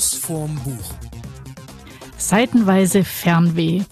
Schuss vorm Buch. Seitenweise Fernweh.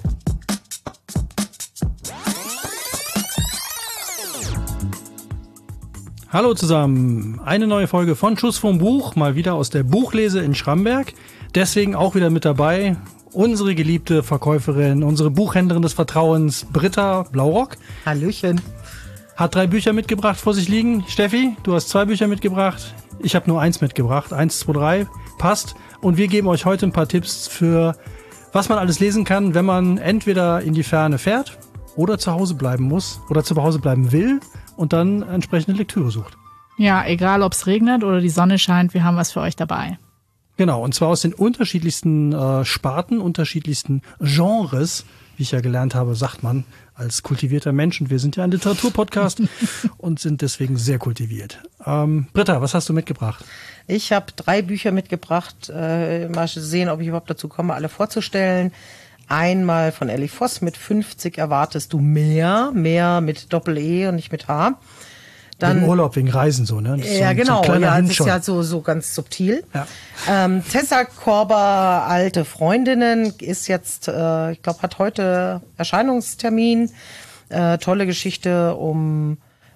Hallo zusammen, eine neue Folge von Schuss vorm Buch, mal wieder aus der Buchlese in Schramberg. Deswegen auch wieder mit dabei unsere geliebte Verkäuferin, unsere Buchhändlerin des Vertrauens, Britta Blaurock. Hallöchen. Hat 3 Bücher mitgebracht vor sich liegen. Steffi, du hast 2 Bücher mitgebracht. Ich habe nur 1 mitgebracht. 1, 2, 3. Passt. Und wir geben euch heute ein paar Tipps für, was man alles lesen kann, wenn man entweder in die Ferne fährt oder zu Hause bleiben muss oder zu Hause bleiben will und dann entsprechende Lektüre sucht. Ja, egal ob es regnet oder die Sonne scheint, wir haben was für euch dabei. Genau, und zwar aus den unterschiedlichsten Sparten, unterschiedlichsten Genres, wie ich ja gelernt habe, sagt man als kultivierter Mensch. Und wir sind ja ein Literaturpodcast und sind deswegen sehr kultiviert. Britta, was hast du mitgebracht? Ich habe 3 Bücher mitgebracht. Mal sehen, ob ich überhaupt dazu komme, alle vorzustellen. Einmal von Elli Voss mit 50 erwartest du mehr mit Doppel-E und nicht mit H. Dann, wegen Urlaub, wegen Reisen so, ne? Ja, so genau. So Ja, das ist ja so ganz subtil. Ja. Tessa Korber, Alte Freundinnen, ist jetzt, ich glaube, hat heute Erscheinungstermin. Tolle Geschichte um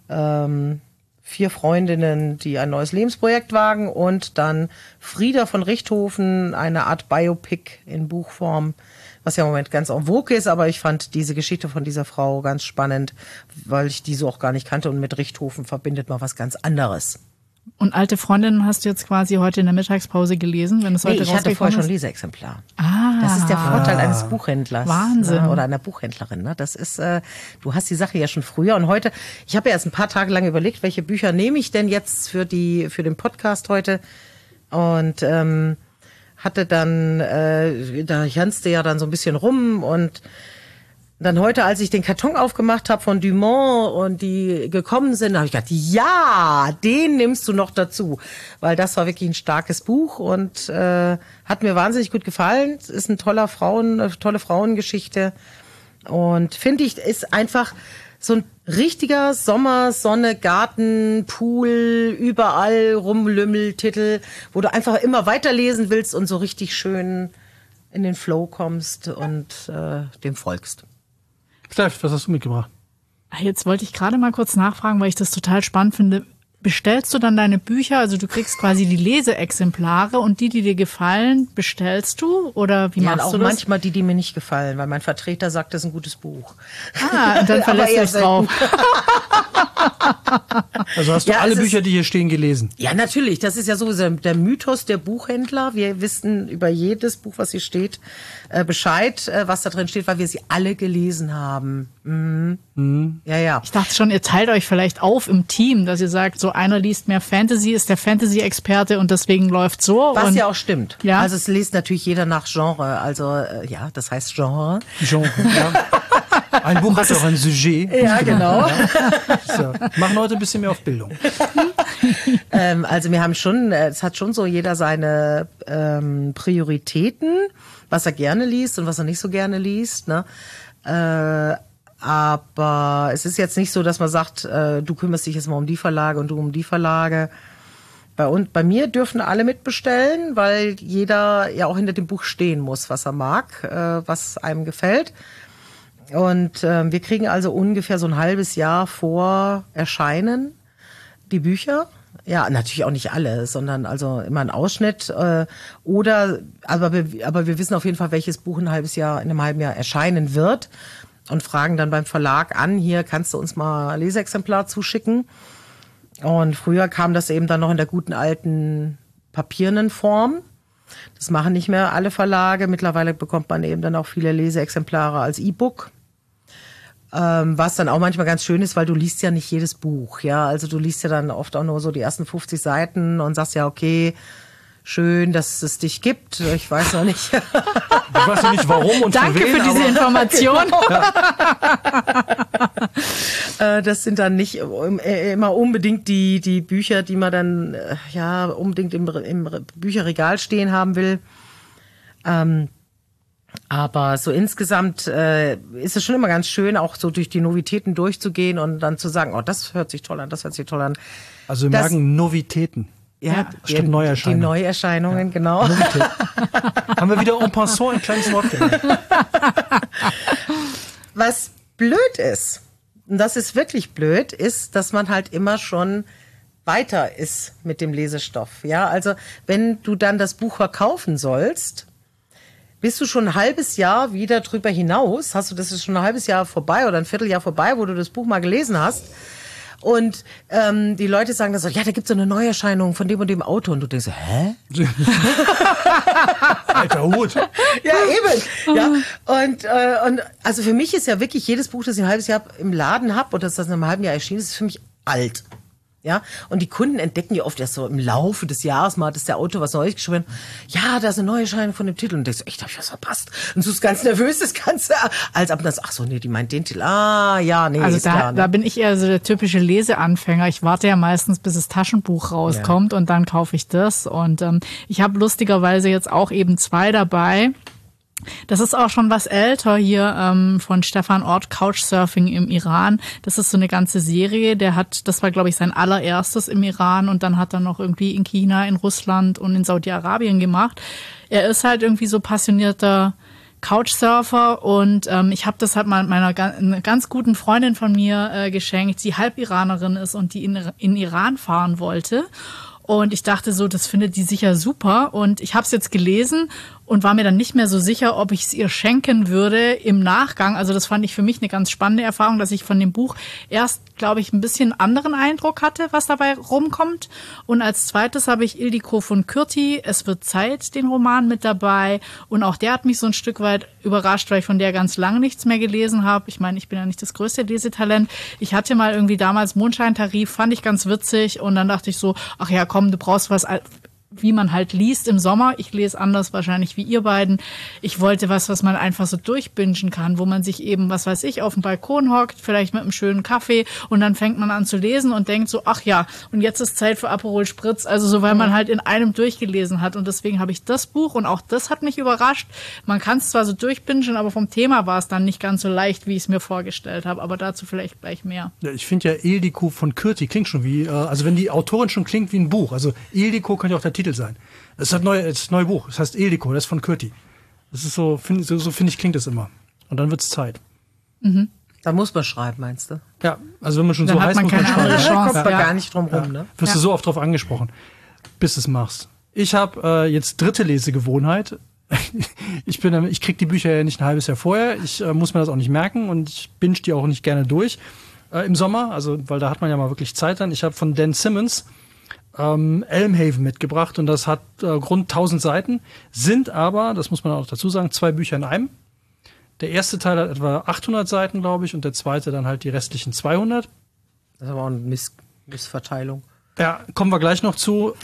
4 Freundinnen, die ein neues Lebensprojekt wagen. Und dann Frieda von Richthofen, eine Art Biopic in Buchform, was ja im Moment ganz en vogue ist, aber ich fand diese Geschichte von dieser Frau ganz spannend, weil ich die so auch gar nicht kannte, und mit Richthofen verbindet man was ganz anderes. Und Alte Freundinnen hast du jetzt quasi heute in der Mittagspause gelesen, wenn es heute ich hatte vorher schon ein ist? Leseexemplar. Ah, Das ist der Vorteil eines Buchhändlers. Wahnsinn. Ne, oder einer Buchhändlerin. Ne? Das ist, du hast die Sache ja schon früher. Und heute, ich habe ja erst ein paar Tage lang überlegt, welche Bücher nehme ich denn jetzt für den Podcast heute. Und hatte dann, da janzte ja dann so ein bisschen rum, und dann heute, als ich den Karton aufgemacht habe von Dumont und die gekommen sind, habe ich gedacht, ja, den nimmst du noch dazu, weil das war wirklich ein starkes Buch und hat mir wahnsinnig gut gefallen. Es ist eine tolle Frauengeschichte und finde ich, ist einfach so ein richtiger Sommer, Sonne, Garten, Pool, überall Rumlümmel-Titel, wo du einfach immer weiterlesen willst und so richtig schön in den Flow kommst und dem folgst. Steff, was hast du mitgebracht? Jetzt wollte ich gerade mal kurz nachfragen, weil ich das total spannend finde. Bestellst du dann deine Bücher, also du kriegst quasi die Leseexemplare und die dir gefallen, bestellst du? Oder wie machst auch du das? Manchmal die mir nicht gefallen, weil mein Vertreter sagt, das ist ein gutes Buch. Ah, und dann verlässt du dich drauf. Also hast du alle Bücher, die hier stehen, gelesen? Ja, natürlich. Das ist ja sowieso der Mythos der Buchhändler. Wir wissen über jedes Buch, was hier steht, Bescheid, was da drin steht, weil wir sie alle gelesen haben. Mhm. Ja. Ich dachte schon, ihr teilt euch vielleicht auf im Team, dass ihr sagt, so einer liest mehr Fantasy, ist der Fantasy-Experte und deswegen läuft so. Was ja auch stimmt. Ja? Also es liest natürlich jeder nach Genre. Also ja, das heißt Genre. Genre, ja. Ein Buch hat auch ein Sujet. Ja, genau. So. Machen heute ein bisschen mehr auf Bildung. Also wir haben schon, es hat schon so jeder seine Prioritäten, was er gerne liest und was er nicht so gerne liest, ne? Aber es ist jetzt nicht so, dass man sagt, du kümmerst dich jetzt mal um die Verlage und du um die Verlage. Bei mir dürfen alle mitbestellen, weil jeder ja auch hinter dem Buch stehen muss, was er mag, was einem gefällt. Und wir kriegen also ungefähr so ein halbes Jahr vor Erscheinen die Bücher. Ja, natürlich auch nicht alle, sondern also immer ein Ausschnitt. Aber wir wissen auf jeden Fall, welches Buch in einem halben Jahr erscheinen wird. Und fragen dann beim Verlag an, hier kannst du uns mal ein Leseexemplar zuschicken. Und früher kam das eben dann noch in der guten alten papiernen Form. Das machen nicht mehr alle Verlage. Mittlerweile bekommt man eben dann auch viele Leseexemplare als E-Book. Was dann auch manchmal ganz schön ist, weil du liest ja nicht jedes Buch. Ja, also du liest ja dann oft auch nur so die ersten 50 Seiten und sagst ja, okay, schön, dass es dich gibt. Ich weiß noch nicht. Ich weiß noch nicht, warum und Danke für wen, für diese Information. Das sind dann nicht immer unbedingt die Bücher, die man dann unbedingt im Bücherregal stehen haben will. Aber so insgesamt ist es schon immer ganz schön, auch so durch die Novitäten durchzugehen und dann zu sagen, oh, das hört sich toll an, das hört sich toll an. Also wir mögen Novitäten. Ja, Statt Neuerscheinungen. Die Neuerscheinungen, genau. Haben wir wieder en passant ein kleines Wort gelernt. Was blöd ist, und das ist wirklich blöd, ist, dass man halt immer schon weiter ist mit dem Lesestoff. Ja, also wenn du dann das Buch verkaufen sollst, bist du schon ein halbes Jahr wieder drüber hinaus, das ist schon ein halbes Jahr vorbei oder ein Vierteljahr vorbei, wo du das Buch mal gelesen hast. Und die Leute sagen dann so, ja, da gibt's so eine Neuerscheinung von dem und dem Autor. Und du denkst, hä? Alter Hut. Ja, eben. Ja. Und also für mich ist ja wirklich jedes Buch, das ich ein halbes Jahr im Laden habe oder das in einem halben Jahr erschienen ist, für mich alt. Ja, und die Kunden entdecken ja oft erst so im Laufe des Jahres mal, dass der Autor was Neues geschrieben hat. Ja, da ist eine Neuerscheinung von dem Titel. Und denkst du, echt, hab ich was verpasst? Und du bist ganz nervös, das Ganze. Als ab das, ach so, nee, die meint den Titel. Ah, ja, nee, Also ist klar. Ne? da bin ich eher so der typische Leseanfänger. Ich warte ja meistens, bis das Taschenbuch rauskommt und dann kaufe ich das. Und ich habe lustigerweise jetzt auch eben 2 dabei. Das ist auch schon was älter hier von Stefan Ort, Couchsurfing im Iran. Das ist so eine ganze Serie. Das war, glaube ich, sein allererstes im Iran und dann hat er noch irgendwie in China, in Russland und in Saudi-Arabien gemacht. Er ist halt irgendwie so passionierter Couchsurfer und ich habe das halt mal einer ganz guten Freundin von mir geschenkt, die Halb-Iranerin ist und die in Iran fahren wollte. Und ich dachte so, das findet die sicher super. Und ich habe es jetzt gelesen und war mir dann nicht mehr so sicher, ob ich es ihr schenken würde im Nachgang. Also das fand ich für mich eine ganz spannende Erfahrung, dass ich von dem Buch erst, glaube ich, ein bisschen anderen Eindruck hatte, was dabei rumkommt. Und als zweites habe ich Ildiko von Kürti, Es wird Zeit, den Roman mit dabei. Und auch der hat mich so ein Stück weit überrascht, weil ich von der ganz lange nichts mehr gelesen habe. Ich meine, ich bin ja nicht das größte Lesetalent. Ich hatte mal irgendwie damals Mondscheintarif, fand ich ganz witzig. Und dann dachte ich so, ach ja, komm, du brauchst was, wie man halt liest im Sommer. Ich lese anders wahrscheinlich wie ihr beiden. Ich wollte was man einfach so durchbingen kann, wo man sich eben, was weiß ich, auf dem Balkon hockt, vielleicht mit einem schönen Kaffee und dann fängt man an zu lesen und denkt so, ach ja, und jetzt ist Zeit für Aperol Spritz. Also so, weil man halt in einem durchgelesen hat und deswegen habe ich das Buch und auch das hat mich überrascht. Man kann es zwar so durchbingen, aber vom Thema war es dann nicht ganz so leicht, wie ich es mir vorgestellt habe, aber dazu vielleicht gleich mehr. Ja, ich finde ja Ildiko von Kürti klingt schon wie, also wenn die Autorin schon klingt wie ein Buch, also Ildiko könnte auch der Titel sein. Es ist das neue Buch, das heißt Ildiko, das ist von Kürti. Das ist so finde ich, klingt das immer. Und dann wird's Zeit. Mhm. Da muss man schreiben, meinst du? Ja, also wenn man schon dann so heißt, muss man schreiben. Da Chance, kommt man gar nicht drum rum, ne? Wirst du so oft drauf angesprochen, bis du es machst. Ich habe jetzt 3. Lesegewohnheit. Ich krieg die Bücher ja nicht ein halbes Jahr vorher. Ich muss mir das auch nicht merken und ich binge die auch nicht gerne durch im Sommer, also weil da hat man ja mal wirklich Zeit dann. Ich habe von Dan Simmons Elmhaven mitgebracht und das hat rund 1000 Seiten, sind aber, das muss man auch dazu sagen, 2 Bücher in einem. Der erste Teil hat etwa 800 Seiten, glaube ich, und der zweite dann halt die restlichen 200. Das ist aber auch eine Missverteilung. Ja, kommen wir gleich noch zu.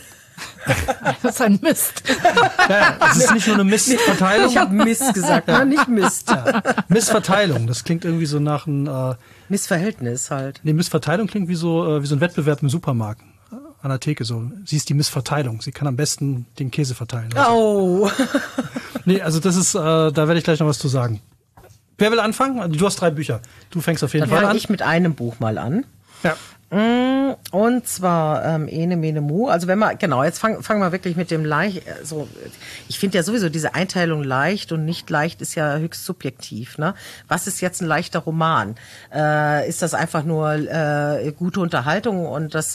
Das ist ein Mist. Ja, es ist nicht nur eine Missverteilung. Ich habe Mist gesagt, ne? Nicht Mist. Ja. Missverteilung, das klingt irgendwie so nach einem Missverhältnis halt. Nee, Missverteilung klingt wie so ein Wettbewerb im Supermarkt. An der Theke so. Sie ist die Missverteilung. Sie kann am besten den Käse verteilen. Oh. Nee, also das ist, da werde ich gleich noch was zu sagen. Wer will anfangen? Du hast 3 Bücher. Du fängst auf jeden Dann Fall an. fange ich mit einem Buch mal an. Ja. Und zwar Ene Mene Mu. Also wenn man, genau, jetzt fangen wir wirklich mit dem leicht, so, ich finde ja sowieso diese Einteilung leicht und nicht leicht ist ja höchst subjektiv, ne? Was ist jetzt ein leichter Roman? Ist das einfach nur gute Unterhaltung und das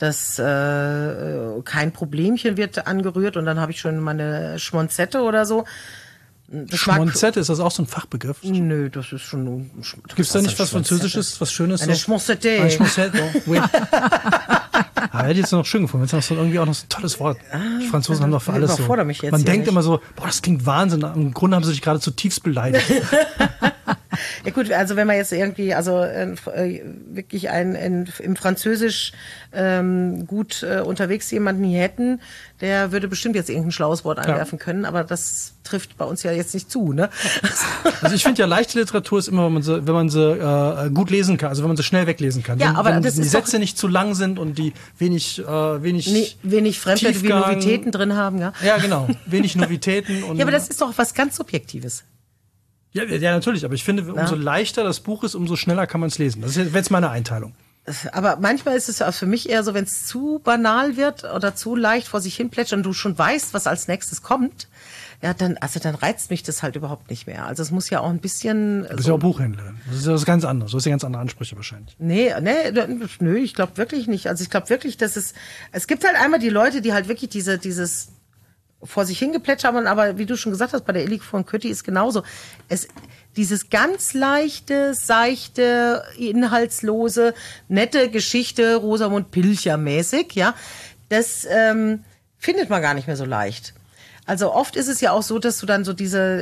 kein Problemchen wird angerührt und dann habe ich schon meine Schmonzette oder so? Schmonzette, ist das auch so ein Fachbegriff? Nö, das ist schon... Gibt's da nicht was Französisches, was Schönes? Eine so? Schmonzette. Eine Schmonzette, oui. Hätte ich jetzt noch schön gefunden, wenn es noch so irgendwie auch noch so ein tolles Wort. Die Franzosen haben doch für alles so. Mich jetzt Man denkt nicht. immer so, boah, das klingt Wahnsinn. Im Grunde haben sie sich gerade zutiefst beleidigt. Ja gut, also wenn man jetzt irgendwie, also wirklich im Französisch gut unterwegs jemanden hier hätten, der würde bestimmt jetzt irgendein schlaues Wort einwerfen können, aber das trifft bei uns ja jetzt nicht zu, ne? Also ich finde ja, leichte Literatur ist immer, wenn man sie gut lesen kann, also wenn man sie schnell weglesen kann. Ja, aber wenn das die ist Sätze nicht zu lang sind und die wenig Fremdwörter wie Novitäten drin haben, ja? Ja, genau. Wenig Novitäten. Und ja, aber das ist doch was ganz Subjektives. Ja, natürlich, aber ich finde, umso leichter das Buch ist, umso schneller kann man es lesen. Das wäre jetzt meine Einteilung. Aber manchmal ist es ja für mich eher so, wenn es zu banal wird oder zu leicht vor sich hin plätschert und du schon weißt, was als nächstes kommt, ja, dann reizt mich das halt überhaupt nicht mehr. Also es muss ja auch ein bisschen... Du bist ja auch Buchhändlerin. Das ist ja was ganz anderes. Du hast ja ganz andere Ansprüche wahrscheinlich. Nee, ich glaube wirklich nicht. Also ich glaube wirklich, dass es gibt halt einmal die Leute, die halt wirklich dieses vor sich hingeplätschert haben, aber wie du schon gesagt hast, bei der Illig von Kötti ist genauso. Dieses ganz leichte, seichte, inhaltslose, nette Geschichte, Rosamund Pilcher mäßig, ja, das findet man gar nicht mehr so leicht. Also oft ist es ja auch so, dass du dann so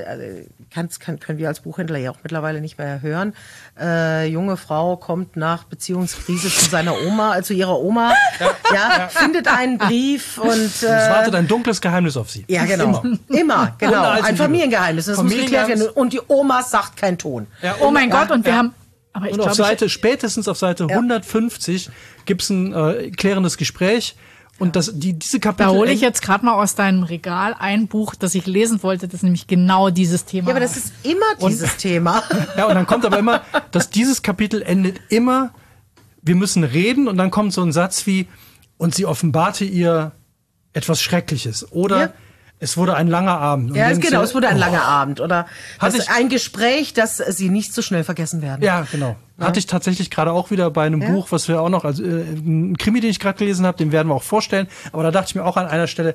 können wir als Buchhändler ja auch mittlerweile nicht mehr hören. Junge Frau kommt nach Beziehungskrise zu ihrer Oma, findet einen Brief und es wartet ein dunkles Geheimnis auf sie. Ja, genau. Immer, genau. Ein Familiengeheimnis. Das muss geklärt werden. Und die Oma sagt keinen Ton. Ja, oh mein Gott, und wir haben... Aber ich glaube, spätestens auf Seite 150 gibt's ein klärendes Gespräch. Und diese Kapitel... Da hole ich jetzt gerade mal aus deinem Regal ein Buch, das ich lesen wollte, das nämlich genau dieses Thema Ja, aber das ist immer dieses Thema. Ja, und dann kommt aber immer, dass dieses Kapitel endet immer, wir müssen reden, und dann kommt so ein Satz wie, und sie offenbarte ihr etwas Schreckliches. Oder es wurde ein langer Abend. Ja, genau, es wurde ein langer Abend. Oder ein Gespräch, das sie nicht so schnell vergessen werden. Ja, genau. Hatte ich tatsächlich gerade auch wieder bei einem Buch, was wir auch noch, also ein Krimi, den ich gerade gelesen habe, den werden wir auch vorstellen. Aber da dachte ich mir auch an einer Stelle,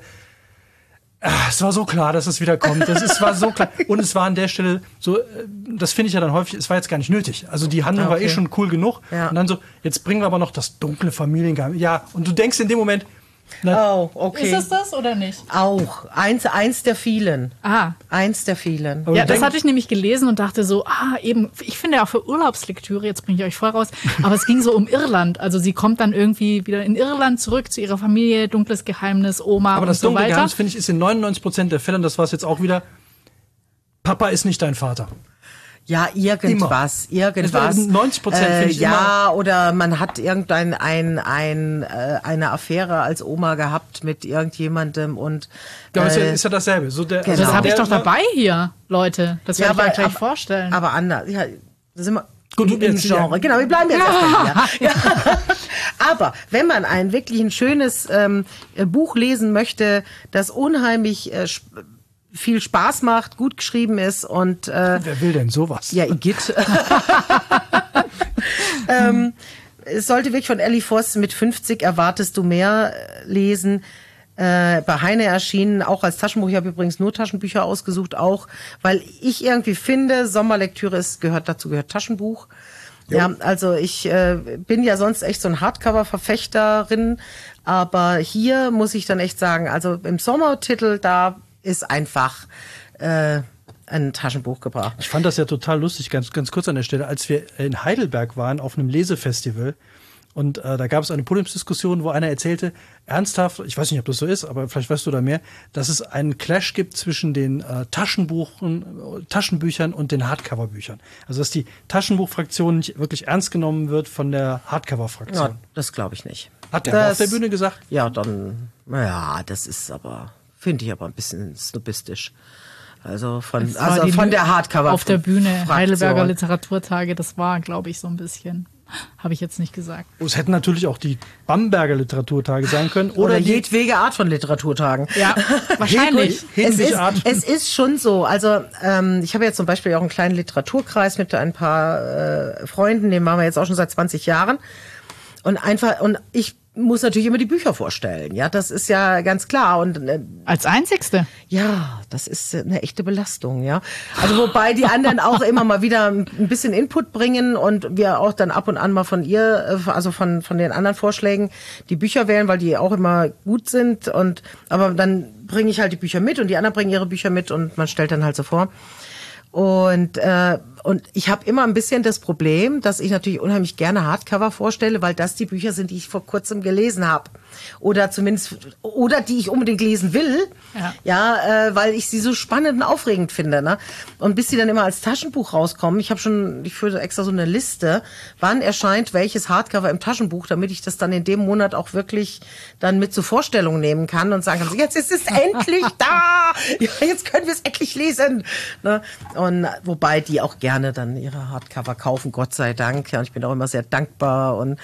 es war so klar, dass es wieder kommt. Es war so klar. Und es war an der Stelle so, das finde ich ja dann häufig, es war jetzt gar nicht nötig. Also die Handlung war schon cool genug. Ja. Und dann so, jetzt bringen wir aber noch das dunkle Familiengeheimnis. Ja, und du denkst in dem Moment, okay. Ist es das oder nicht? Auch. Eins der vielen. Ah. Eins der vielen. Ja, das hatte ich nämlich gelesen und dachte so, eben, ich finde ja auch für Urlaubslektüre, jetzt bringe ich euch voll raus, aber es ging so um Irland. Also sie kommt dann irgendwie wieder in Irland zurück zu ihrer Familie, dunkles Geheimnis, Oma aber und so weiter. Aber das dunkle Geheimnis, finde ich, ist in 99% der Fälle, und das war es jetzt auch wieder, Papa ist nicht dein Vater. Ja, irgendwas. 90% finde ich ja, oder man hat eine Affäre als Oma gehabt mit irgendjemandem und ist ja dasselbe. So genau. Das habe ich doch dabei hier, Leute. Das werde ich euch gleich vorstellen. Aber anders. Ja, das sind wir gut, im Genre. Genau, wir bleiben jetzt erstmal hier. Ja. Aber wenn man wirklich ein schönes Buch lesen möchte, das unheimlich viel Spaß macht, gut geschrieben ist und wer will denn sowas? Ja, Igitt. Es sollte wirklich von Ellie Voss mit 50 erwartest du mehr lesen. Bei Heine erschienen, auch als Taschenbuch. Ich habe übrigens nur Taschenbücher ausgesucht, auch weil ich irgendwie finde, Sommerlektüre gehört Taschenbuch. Jo. Ja, also ich bin ja sonst echt so ein Hardcover-Verfechterin, aber hier muss ich dann echt sagen, also im Sommertitel, da ist einfach ein Taschenbuch gebracht. Ich fand das ja total lustig, ganz kurz an der Stelle, als wir in Heidelberg waren auf einem Lesefestival und da gab es eine Podiumsdiskussion, wo einer erzählte, ernsthaft, ich weiß nicht, ob das so ist, aber vielleicht weißt du da mehr, dass es einen Clash gibt zwischen den Taschenbüchern und den Hardcover-Büchern. Also dass die Taschenbuchfraktion nicht wirklich ernst genommen wird von der Hardcover-Fraktion. Ja, das glaube ich nicht. Hat der auf der Bühne gesagt? Ja, dann, das ist aber... Finde ich aber ein bisschen snobistisch. Also von der Hardcover. Auf der Bühne, Heidelberger Literaturtage, das war, glaube ich, so ein bisschen. Habe ich jetzt nicht gesagt. Es hätten natürlich auch die Bamberger Literaturtage sein können. Oder jedwege Art von Literaturtagen. Ja, wahrscheinlich. Es ist schon so. Also ich habe jetzt zum Beispiel auch einen kleinen Literaturkreis mit ein paar Freunden, den machen wir jetzt auch schon seit 20 Jahren. Und ich muss natürlich immer die Bücher vorstellen. Ja, das ist ja ganz klar. Und als Einzigste? Ja, das ist eine echte Belastung, ja. Also wobei die anderen auch immer mal wieder ein bisschen Input bringen und wir auch dann ab und an mal von ihr, also von den anderen Vorschlägen, die Bücher wählen, weil die auch immer gut sind. Aber dann bringe ich halt die Bücher mit und die anderen bringen ihre Bücher mit und man stellt dann halt so vor. Und ich habe immer ein bisschen das Problem, dass ich natürlich unheimlich gerne Hardcover vorstelle, weil das die Bücher sind, die ich vor kurzem gelesen habe. Oder die ich unbedingt lesen will. Ja, weil ich sie so spannend und aufregend finde. Ne? Und bis sie dann immer als Taschenbuch rauskommen, ich führe extra so eine Liste, wann erscheint welches Hardcover im Taschenbuch, damit ich das dann in dem Monat auch wirklich dann mit zur Vorstellung nehmen kann und sagen kann, jetzt ist es endlich da! Ja, jetzt können wir es endlich lesen! Ne? Und wobei die auch gerne dann ihre Hardcover kaufen, Gott sei Dank. Ja, und ich bin auch immer sehr dankbar. Und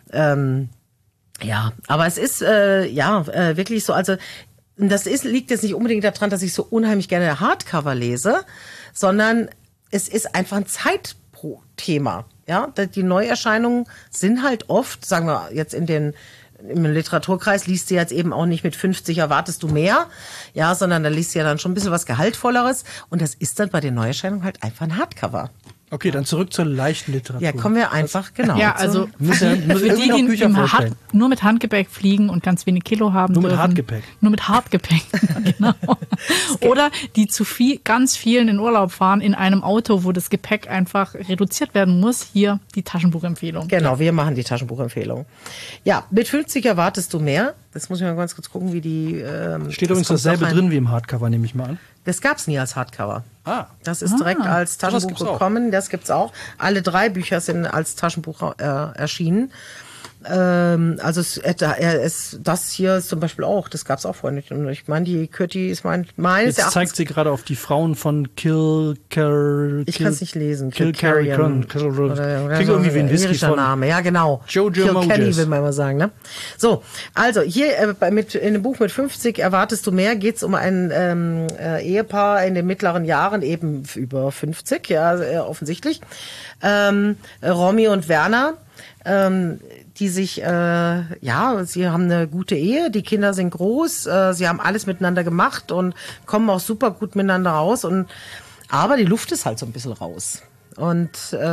Ja, aber es ist wirklich so, also liegt jetzt nicht unbedingt daran, dass ich so unheimlich gerne Hardcover lese, sondern es ist einfach ein Zeitthema. Ja, die Neuerscheinungen sind halt oft, sagen wir jetzt im Literaturkreis liest du jetzt eben auch nicht mit 50 erwartest du mehr, ja, sondern da liest du ja dann schon ein bisschen was Gehaltvolleres und das ist dann bei den Neuerscheinungen halt einfach ein Hardcover. Okay, dann zurück zur leichten Literatur. Ja, kommen wir einfach, genau. Ja, also für die, die nur mit Handgepäck fliegen und ganz wenig Kilo haben Nur dürfen. mit Hartgepäck. Nur mit Hartgepäck, genau. Oder die ganz vielen in Urlaub fahren in einem Auto, wo das Gepäck einfach reduziert werden muss. Hier die Taschenbuchempfehlung. Genau, wir machen die Taschenbuchempfehlung. Ja, mit 50 erwartest du mehr. Das muss ich mal ganz kurz gucken, wie die... Steht übrigens dasselbe drin wie im Hardcover, nehme ich mal an. Das gab's nie als Hardcover. Das ist Ah, direkt als Taschenbuch gekommen. Das gibt's auch. Alle 3 Bücher sind als Taschenbuch erschienen. Also das hier ist zum Beispiel auch, das gab's auch vorher nicht. Und ich meine, die Kürti ist meines Jetzt Erachtens... zeigt sie gerade auf die Frauen von Ich kann es nicht lesen. Kilcarrigan. Klingt irgendwie wie ein Whisky von Name. Ja, genau. Jojo Kilkenny Moses. will man immer sagen. Ne? So, also hier in dem Buch mit 50 erwartest du mehr, geht's um ein Ehepaar in den mittleren Jahren, eben über 50, ja, offensichtlich. Romy und Werner. Die sich, sie haben eine gute Ehe, die Kinder sind groß, sie haben alles miteinander gemacht und kommen auch super gut miteinander raus. Aber die Luft ist halt so ein bisschen raus. Und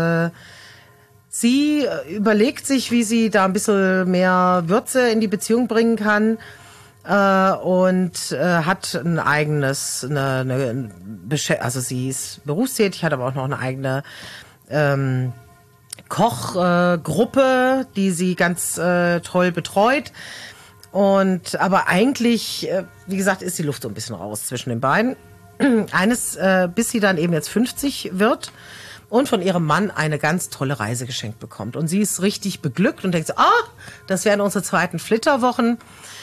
sie überlegt sich, wie sie da ein bisschen mehr Würze in die Beziehung bringen kann. Und hat ein eigenes, also sie ist berufstätig, hat aber auch noch eine eigene Kochgruppe, die sie ganz toll betreut. Aber eigentlich, wie gesagt, ist die Luft so ein bisschen raus zwischen den beiden. Bis sie dann eben jetzt 50 wird und von ihrem Mann eine ganz tolle Reise geschenkt bekommt. Und sie ist richtig beglückt und denkt so, das wären unsere 2. Flitterwochen.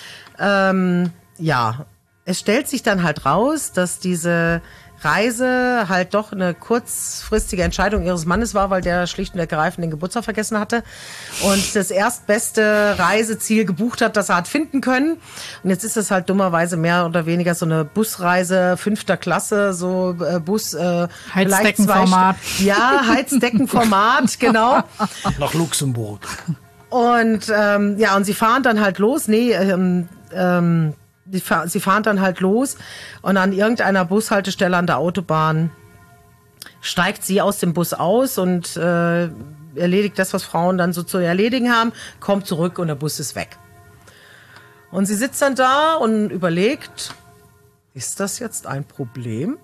Es stellt sich dann halt raus, dass diese Reise halt doch eine kurzfristige Entscheidung ihres Mannes war, weil der schlicht und ergreifend den Geburtstag vergessen hatte und das erstbeste Reiseziel gebucht hat, das er hat finden können. Und jetzt ist es halt dummerweise mehr oder weniger so eine Busreise 5. Klasse, so Bus. Heizdeckenformat. Heizdeckenformat, genau. Nach Luxemburg. Und und sie fahren dann halt los. Sie fahren dann halt los und an irgendeiner Bushaltestelle an der Autobahn steigt sie aus dem Bus aus und erledigt das, was Frauen dann so zu erledigen haben, kommt zurück und der Bus ist weg. Und sie sitzt dann da und überlegt, ist das jetzt ein Problem?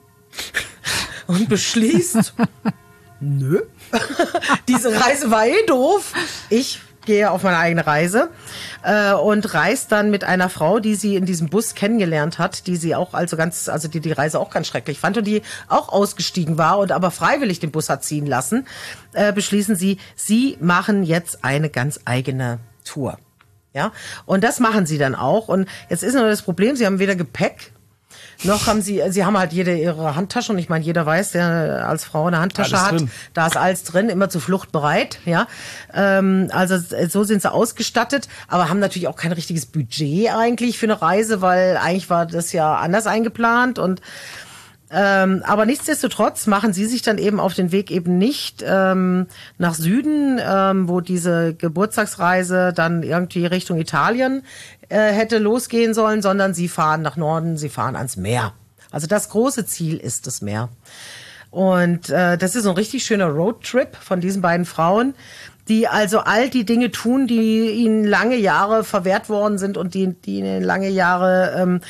Und beschließt, nö, diese Reise war doof. Ich gehe auf meine eigene Reise und reist dann mit einer Frau, die sie in diesem Bus kennengelernt hat, die sie auch die Reise auch ganz schrecklich fand und die auch ausgestiegen war und aber freiwillig den Bus hat ziehen lassen, beschließen sie machen jetzt eine ganz eigene Tour. Ja, und das machen sie dann auch. Und jetzt ist nur das Problem, sie haben weder Gepäck, noch haben sie haben halt jede ihre Handtasche und ich meine, jeder weiß, der als Frau eine Handtasche hat, da ist alles drin, immer zur Flucht bereit, ja. Also so sind sie ausgestattet, aber haben natürlich auch kein richtiges Budget eigentlich für eine Reise, weil eigentlich war das ja anders eingeplant und aber nichtsdestotrotz machen sie sich dann eben auf den Weg eben nicht nach Süden, wo diese Geburtstagsreise dann irgendwie Richtung Italien hätte losgehen sollen, sondern sie fahren nach Norden, sie fahren ans Meer. Also das große Ziel ist das Meer. Und das ist so ein richtig schöner Roadtrip von diesen beiden Frauen, die also all die Dinge tun, die ihnen lange Jahre verwehrt worden sind und die ihnen lange Jahre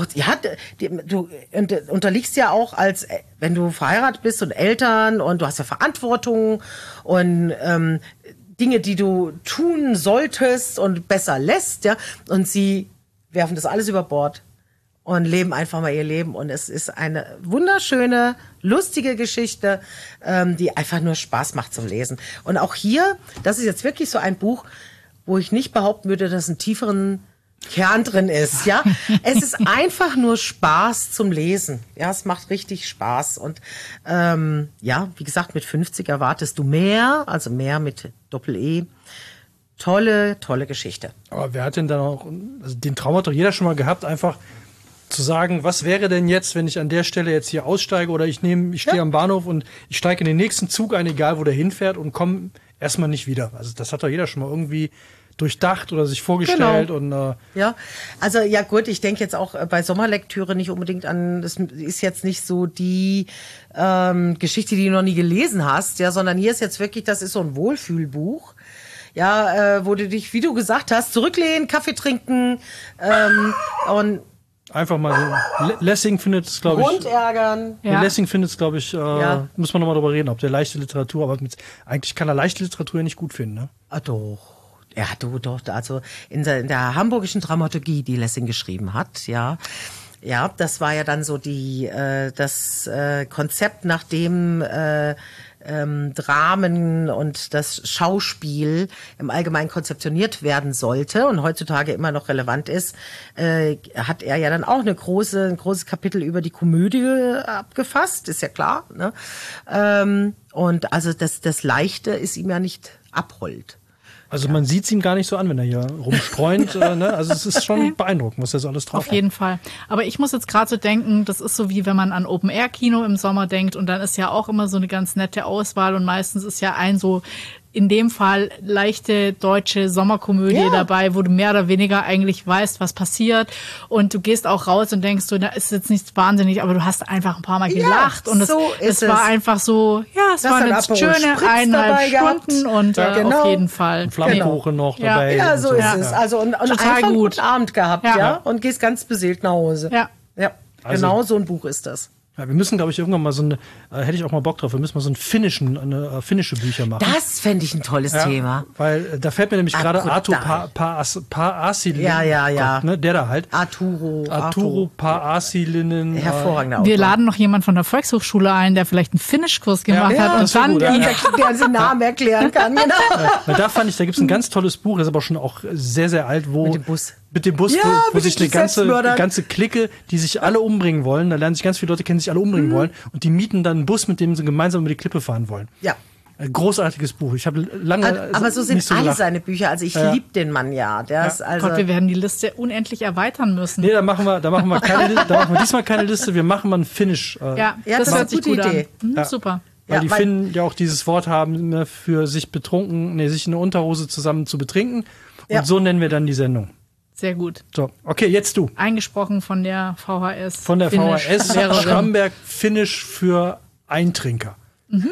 du unterliegst ja auch als, wenn du verheiratet bist und Eltern und du hast ja Verantwortung und Dinge, die du tun solltest und besser lässt, ja, und sie werfen das alles über Bord und leben einfach mal ihr Leben. Und es ist eine wunderschöne, lustige Geschichte, die einfach nur Spaß macht zum Lesen. Und auch hier, das ist jetzt wirklich so ein Buch, wo ich nicht behaupten würde, dass ein tieferen Kern drin ist, ja. Es ist einfach nur Spaß zum Lesen. Ja, es macht richtig Spaß. Und wie gesagt, mit 50 erwartest du mehr, also mehr mit Doppel-E. Tolle Geschichte. Aber wer hat denn dann auch, also den Traum hat doch jeder schon mal gehabt, einfach zu sagen, was wäre denn jetzt, wenn ich an der Stelle jetzt hier aussteige oder ich stehe am Bahnhof und ich steige in den nächsten Zug ein, egal wo der hinfährt und komme erstmal nicht wieder. Also das hat doch jeder schon mal irgendwie durchdacht oder sich vorgestellt. Genau. Und ja, also ja gut, ich denke jetzt auch bei Sommerlektüre nicht unbedingt an, das ist jetzt nicht so die Geschichte, die du noch nie gelesen hast, ja, sondern hier ist jetzt wirklich, das ist so ein Wohlfühlbuch. Ja, wo du dich, wie du gesagt hast, zurücklehnen, Kaffee trinken und einfach mal so. Lessing findet es, glaube ich. Hund ärgern. Ja. Lessing findet es, glaube ich, muss man nochmal drüber reden, ob der leichte Literatur, aber eigentlich kann er leichte Literatur ja nicht gut finden, ne? Ah, doch. Ja, doch. Also in der hamburgischen Dramaturgie, die Lessing geschrieben hat, ja. Ja, das war ja dann so das Konzept, nach dem Dramen und das Schauspiel im Allgemeinen konzeptioniert werden sollte und heutzutage immer noch relevant ist, hat er ja dann auch ein großes Kapitel über die Komödie abgefasst, ist ja klar. Ne? Und also das Leichte ist ihm ja nicht abhold. Also man sieht es ihm gar nicht so an, wenn er hier rumstreunt. Ne? Also es ist schon beeindruckend, was er so alles drauf hat. Auf jeden Fall. Aber ich muss jetzt gerade so denken, das ist so wie wenn man an Open-Air-Kino im Sommer denkt und dann ist ja auch immer so eine ganz nette Auswahl und meistens ist ja ein so in dem Fall leichte deutsche Sommerkomödie dabei, wo du mehr oder weniger eigentlich weißt, was passiert und du gehst auch raus und denkst so, da ist jetzt nichts wahnsinnig, aber du hast einfach ein paar Mal gelacht und es war einfach so, es waren jetzt schöne 1,5 Stunden und auf jeden Fall. Flammkuchen noch dabei. Ja, so ist es. Also und total einfach einen gut. guten Abend gehabt, und gehst ganz beseelt nach Hause. Ja. Also, genau so ein Buch ist das. Ja, wir müssen, glaube ich, irgendwann mal hätte ich auch mal Bock drauf, wir müssen mal so finnische Bücher machen. Das fände ich ein tolles Thema. Weil da fällt mir nämlich gerade Arthur Paasilinen. Ja. Ne, der da halt. Arturo Paasilinen. Hervorragender Autor. Wir laden noch jemanden von der Volkshochschule ein, der vielleicht einen Finnischkurs gemacht hat und dann der den Namen erklären kann. Genau. Weil da fand ich, da gibt es ein ganz tolles Buch, das ist aber schon auch sehr, sehr alt, wo mit dem Bus, wo sich eine ganze Clique, die sich alle umbringen wollen, da lernen sich ganz viele Leute kennen, die sich alle umbringen wollen und die mieten dann einen Bus, mit dem sie gemeinsam über die Klippe fahren wollen. Ja. Ein großartiges Buch. Ich habe lange aber so sind nicht so alle gelacht. seine Bücher. Also ich liebe den Mann Der ist also Gott, wir werden die Liste unendlich erweitern müssen. Nee, da machen wir diesmal keine Liste, wir machen mal ein Finish. Das hört sich gut Idee. an. Super. Weil die Finnen ja auch dieses Wort haben, ne, für sich sich in eine Unterhose zusammen zu betrinken. Und so nennen wir dann die Sendung. Sehr gut. So, okay, jetzt du. Eingesprochen von der VHS. Von der VHS Schramberg Finnisch für Eintrinker. Mhm.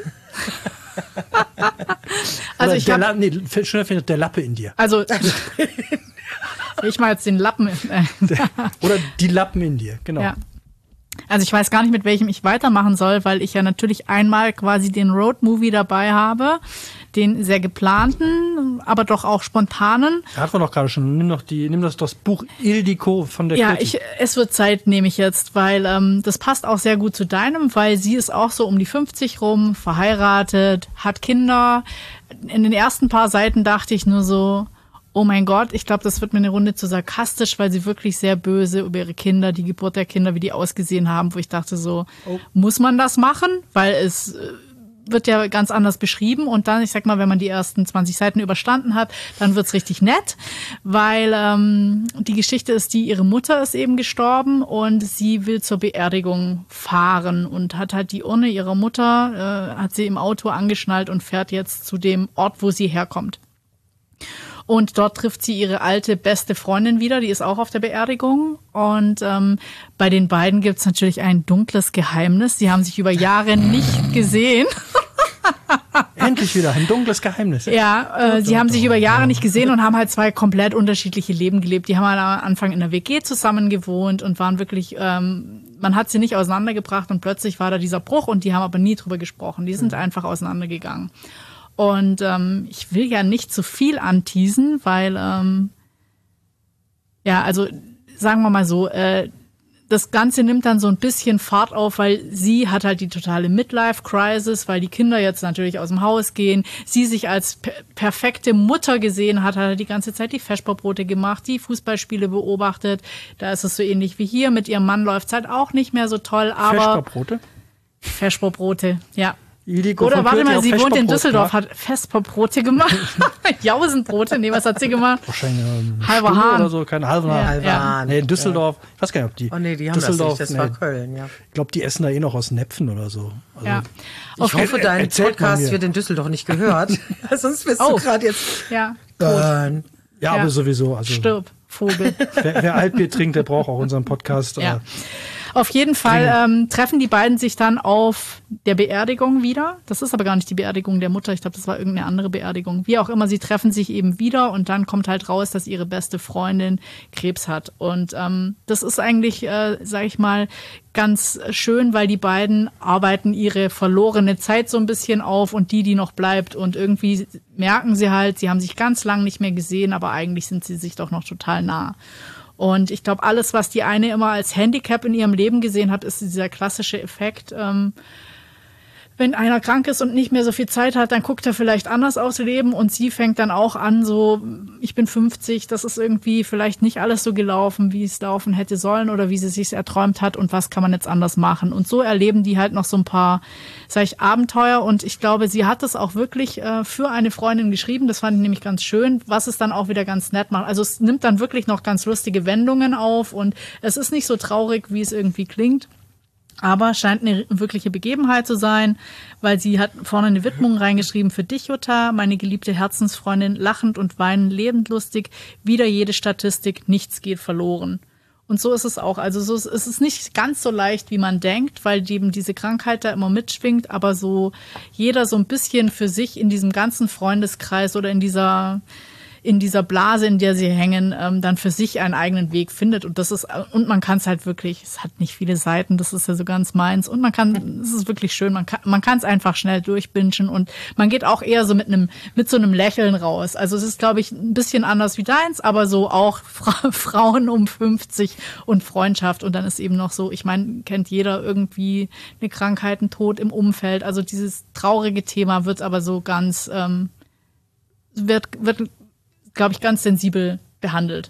Also schöner findet der Lappe in dir. Also ich mal jetzt den Lappen. Oder die Lappen in dir, genau. Ja. Also ich weiß gar nicht, mit welchem ich weitermachen soll, weil ich ja natürlich einmal quasi den Road-Movie dabei habe, den sehr geplanten, aber doch auch spontanen. Hatten wir doch gerade schon. Nimm das Buch Ildiko von der Kurti. Es wird Zeit, nehme ich jetzt, weil das passt auch sehr gut zu deinem, weil sie ist auch so um die 50 rum, verheiratet, hat Kinder. In den ersten paar Seiten dachte ich nur so, oh mein Gott, ich glaube, das wird mir eine Runde zu sarkastisch, weil sie wirklich sehr böse über ihre Kinder, die Geburt der Kinder, wie die ausgesehen haben, wo ich dachte so, muss man das machen? Weil es wird ja ganz anders beschrieben und dann, ich sag mal, wenn man die ersten 20 Seiten überstanden hat, dann wird's richtig nett, weil die Geschichte ist die, ihre Mutter ist eben gestorben und sie will zur Beerdigung fahren und hat halt die Urne ihrer Mutter, hat sie im Auto angeschnallt und fährt jetzt zu dem Ort, wo sie herkommt. Und dort trifft sie ihre alte, beste Freundin wieder, die ist auch auf der Beerdigung. Und bei den beiden gibt's natürlich ein dunkles Geheimnis. Sie haben sich über Jahre nicht gesehen. Endlich wieder ein dunkles Geheimnis. Ja, sie haben sich über Jahre nicht gesehen und haben halt zwei komplett unterschiedliche Leben gelebt. Die haben halt am Anfang in der WG zusammen gewohnt und waren wirklich, man hat sie nicht auseinandergebracht und plötzlich war da dieser Bruch und die haben aber nie drüber gesprochen. Die sind einfach auseinandergegangen. Und ich will ja nicht zu viel anteasen, weil, also sagen wir mal so, das Ganze nimmt dann so ein bisschen Fahrt auf, weil sie hat halt die totale Midlife-Crisis, weil die Kinder jetzt natürlich aus dem Haus gehen. Sie sich als perfekte Mutter gesehen hat die ganze Zeit die Feschbaubrote gemacht, die Fußballspiele beobachtet. Da ist es so ähnlich wie hier. Mit ihrem Mann läuft's halt auch nicht mehr so toll, aber... Feschbaubrote? Feschbaubrote, ja. Iliko Oder von warte Kürti mal, auch sie wohnt in Feschbarbrot Düsseldorf, gemacht. hat Vesperbrote gemacht. Jausenbrote, nee, was hat sie gemacht? Wahrscheinlich Halber Stunde Hahn. oder so, kein halber Ja. Hahn. Alban. Nee, in Düsseldorf, ich weiß gar nicht, ob die. Oh nee, die haben Düsseldorf, das nicht, das war Köln, ja. Ich glaube, die essen da eh noch aus Näpfen oder so. Also, Ja. Ich hoffe, dein erzählt man Podcast mir. wird in Düsseldorf nicht gehört. Sonst bist Oh. du gerade jetzt Ja, burn. Ja, Ja. aber sowieso. Also, stirb, Vogel. wer Altbier trinkt, der braucht auch unseren Podcast. Ja. Auf jeden Fall treffen die beiden sich dann auf der Beerdigung wieder. Das ist aber gar nicht die Beerdigung der Mutter. Ich glaube, das war irgendeine andere Beerdigung. Wie auch immer, sie treffen sich eben wieder und dann kommt halt raus, dass ihre beste Freundin Krebs hat. Und das ist eigentlich, sage ich mal, ganz schön, weil die beiden arbeiten ihre verlorene Zeit so ein bisschen auf und die noch bleibt. Und irgendwie merken sie halt, sie haben sich ganz lang nicht mehr gesehen, aber eigentlich sind sie sich doch noch total nah. Und ich glaube, alles, was die eine immer als Handicap in ihrem Leben gesehen hat, ist dieser klassische Effekt. Wenn einer krank ist und nicht mehr so viel Zeit hat, dann guckt er vielleicht anders aufs Leben und sie fängt dann auch an, so, ich bin 50, das ist irgendwie vielleicht nicht alles so gelaufen, wie es laufen hätte sollen oder wie sie es sich erträumt hat und was kann man jetzt anders machen. Und so erleben die halt noch so ein paar, sag ich, Abenteuer und ich glaube, sie hat es auch wirklich für eine Freundin geschrieben, das fand ich nämlich ganz schön, was es dann auch wieder ganz nett macht. Also es nimmt dann wirklich noch ganz lustige Wendungen auf und es ist nicht so traurig, wie es irgendwie klingt. Aber scheint eine wirkliche Begebenheit zu sein, weil sie hat vorne eine Widmung reingeschrieben für dich, Jutta, meine geliebte Herzensfreundin, lachend und weinend, lebend lustig, wieder jede Statistik, nichts geht verloren. Und so ist es auch. Also so ist es nicht ganz so leicht, wie man denkt, weil eben diese Krankheit da immer mitschwingt, aber so jeder so ein bisschen für sich in diesem ganzen Freundeskreis oder in dieser Blase, in der sie hängen, dann für sich einen eigenen Weg findet. Und man kann es halt wirklich, es hat nicht viele Seiten, das ist ja so ganz meins. Und es ist wirklich schön, man kann es einfach schnell durchbingen und man geht auch eher so mit so einem Lächeln raus. Also es ist, glaube ich, ein bisschen anders wie deins, aber so auch Frauen um 50 und Freundschaft. Und dann ist eben noch so, ich meine, kennt jeder irgendwie eine Krankheit, einen Tod im Umfeld. Also dieses traurige Thema wird aber so ganz, wird glaube ich, ganz sensibel behandelt.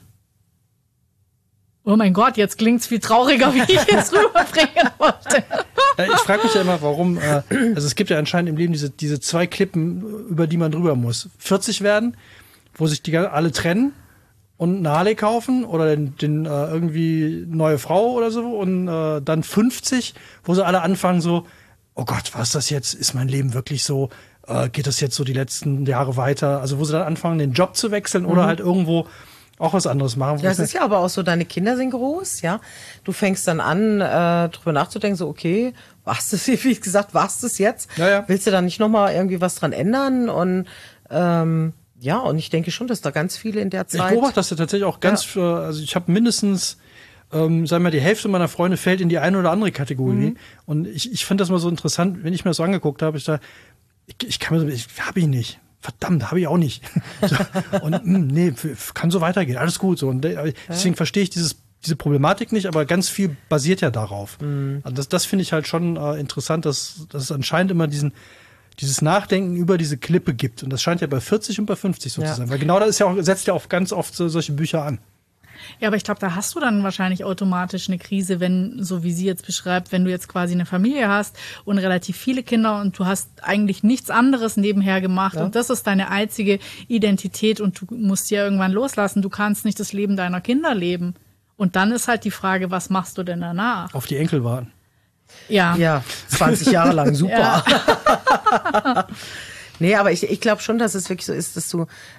Oh mein Gott, jetzt klingt's viel trauriger, wie ich es rüberbringen wollte. Ich frage mich ja immer, warum, also es gibt ja anscheinend im Leben diese zwei Klippen, über die man drüber muss. 40 werden, wo sich die alle trennen und eine Harley kaufen oder den irgendwie neue Frau oder so und dann 50, wo sie alle anfangen so, oh Gott, was ist das jetzt? Ist mein Leben wirklich so? Geht das jetzt so die letzten Jahre weiter? Also wo sie dann anfangen, den Job zu wechseln oder halt irgendwo auch was anderes machen. Ja, es ist ja aber auch so, deine Kinder sind groß, ja. Du fängst dann an, drüber nachzudenken, so, okay, war's das, wie gesagt, war's das jetzt? Ja. Willst du da nicht nochmal irgendwie was dran ändern? Und ja, und ich denke schon, dass da ganz viele in der Zeit. Ich beobachte das ja tatsächlich auch ganz, also ich habe mindestens, sagen wir mal, die Hälfte meiner Freunde fällt in die eine oder andere Kategorie. Und ich finde das mal so interessant, wenn ich mir das so angeguckt habe, ich habe ihn nicht. Verdammt, habe ich auch nicht. So, und nee, kann so weitergehen, alles gut. So. Und deswegen verstehe ich diese Problematik nicht, aber ganz viel basiert ja darauf. Also das finde ich halt schon interessant, dass es anscheinend immer dieses Nachdenken über diese Klippe gibt. Und das scheint ja bei 40 und bei 50 so zu sein. Weil genau das ist ja auch, setzt ja auch ganz oft solche Bücher an. Ja, aber ich glaube, da hast du dann wahrscheinlich automatisch eine Krise, wenn, so wie sie jetzt beschreibt, wenn du jetzt quasi eine Familie hast und relativ viele Kinder und du hast eigentlich nichts anderes nebenher gemacht und das ist deine einzige Identität und du musst ja irgendwann loslassen. Du kannst nicht das Leben deiner Kinder leben. Und dann ist halt die Frage, was machst du denn danach? Auf die Enkel warten. Ja, 20 Jahre lang, super. Ja. Nee, aber ich glaube schon, dass es wirklich so ist, dass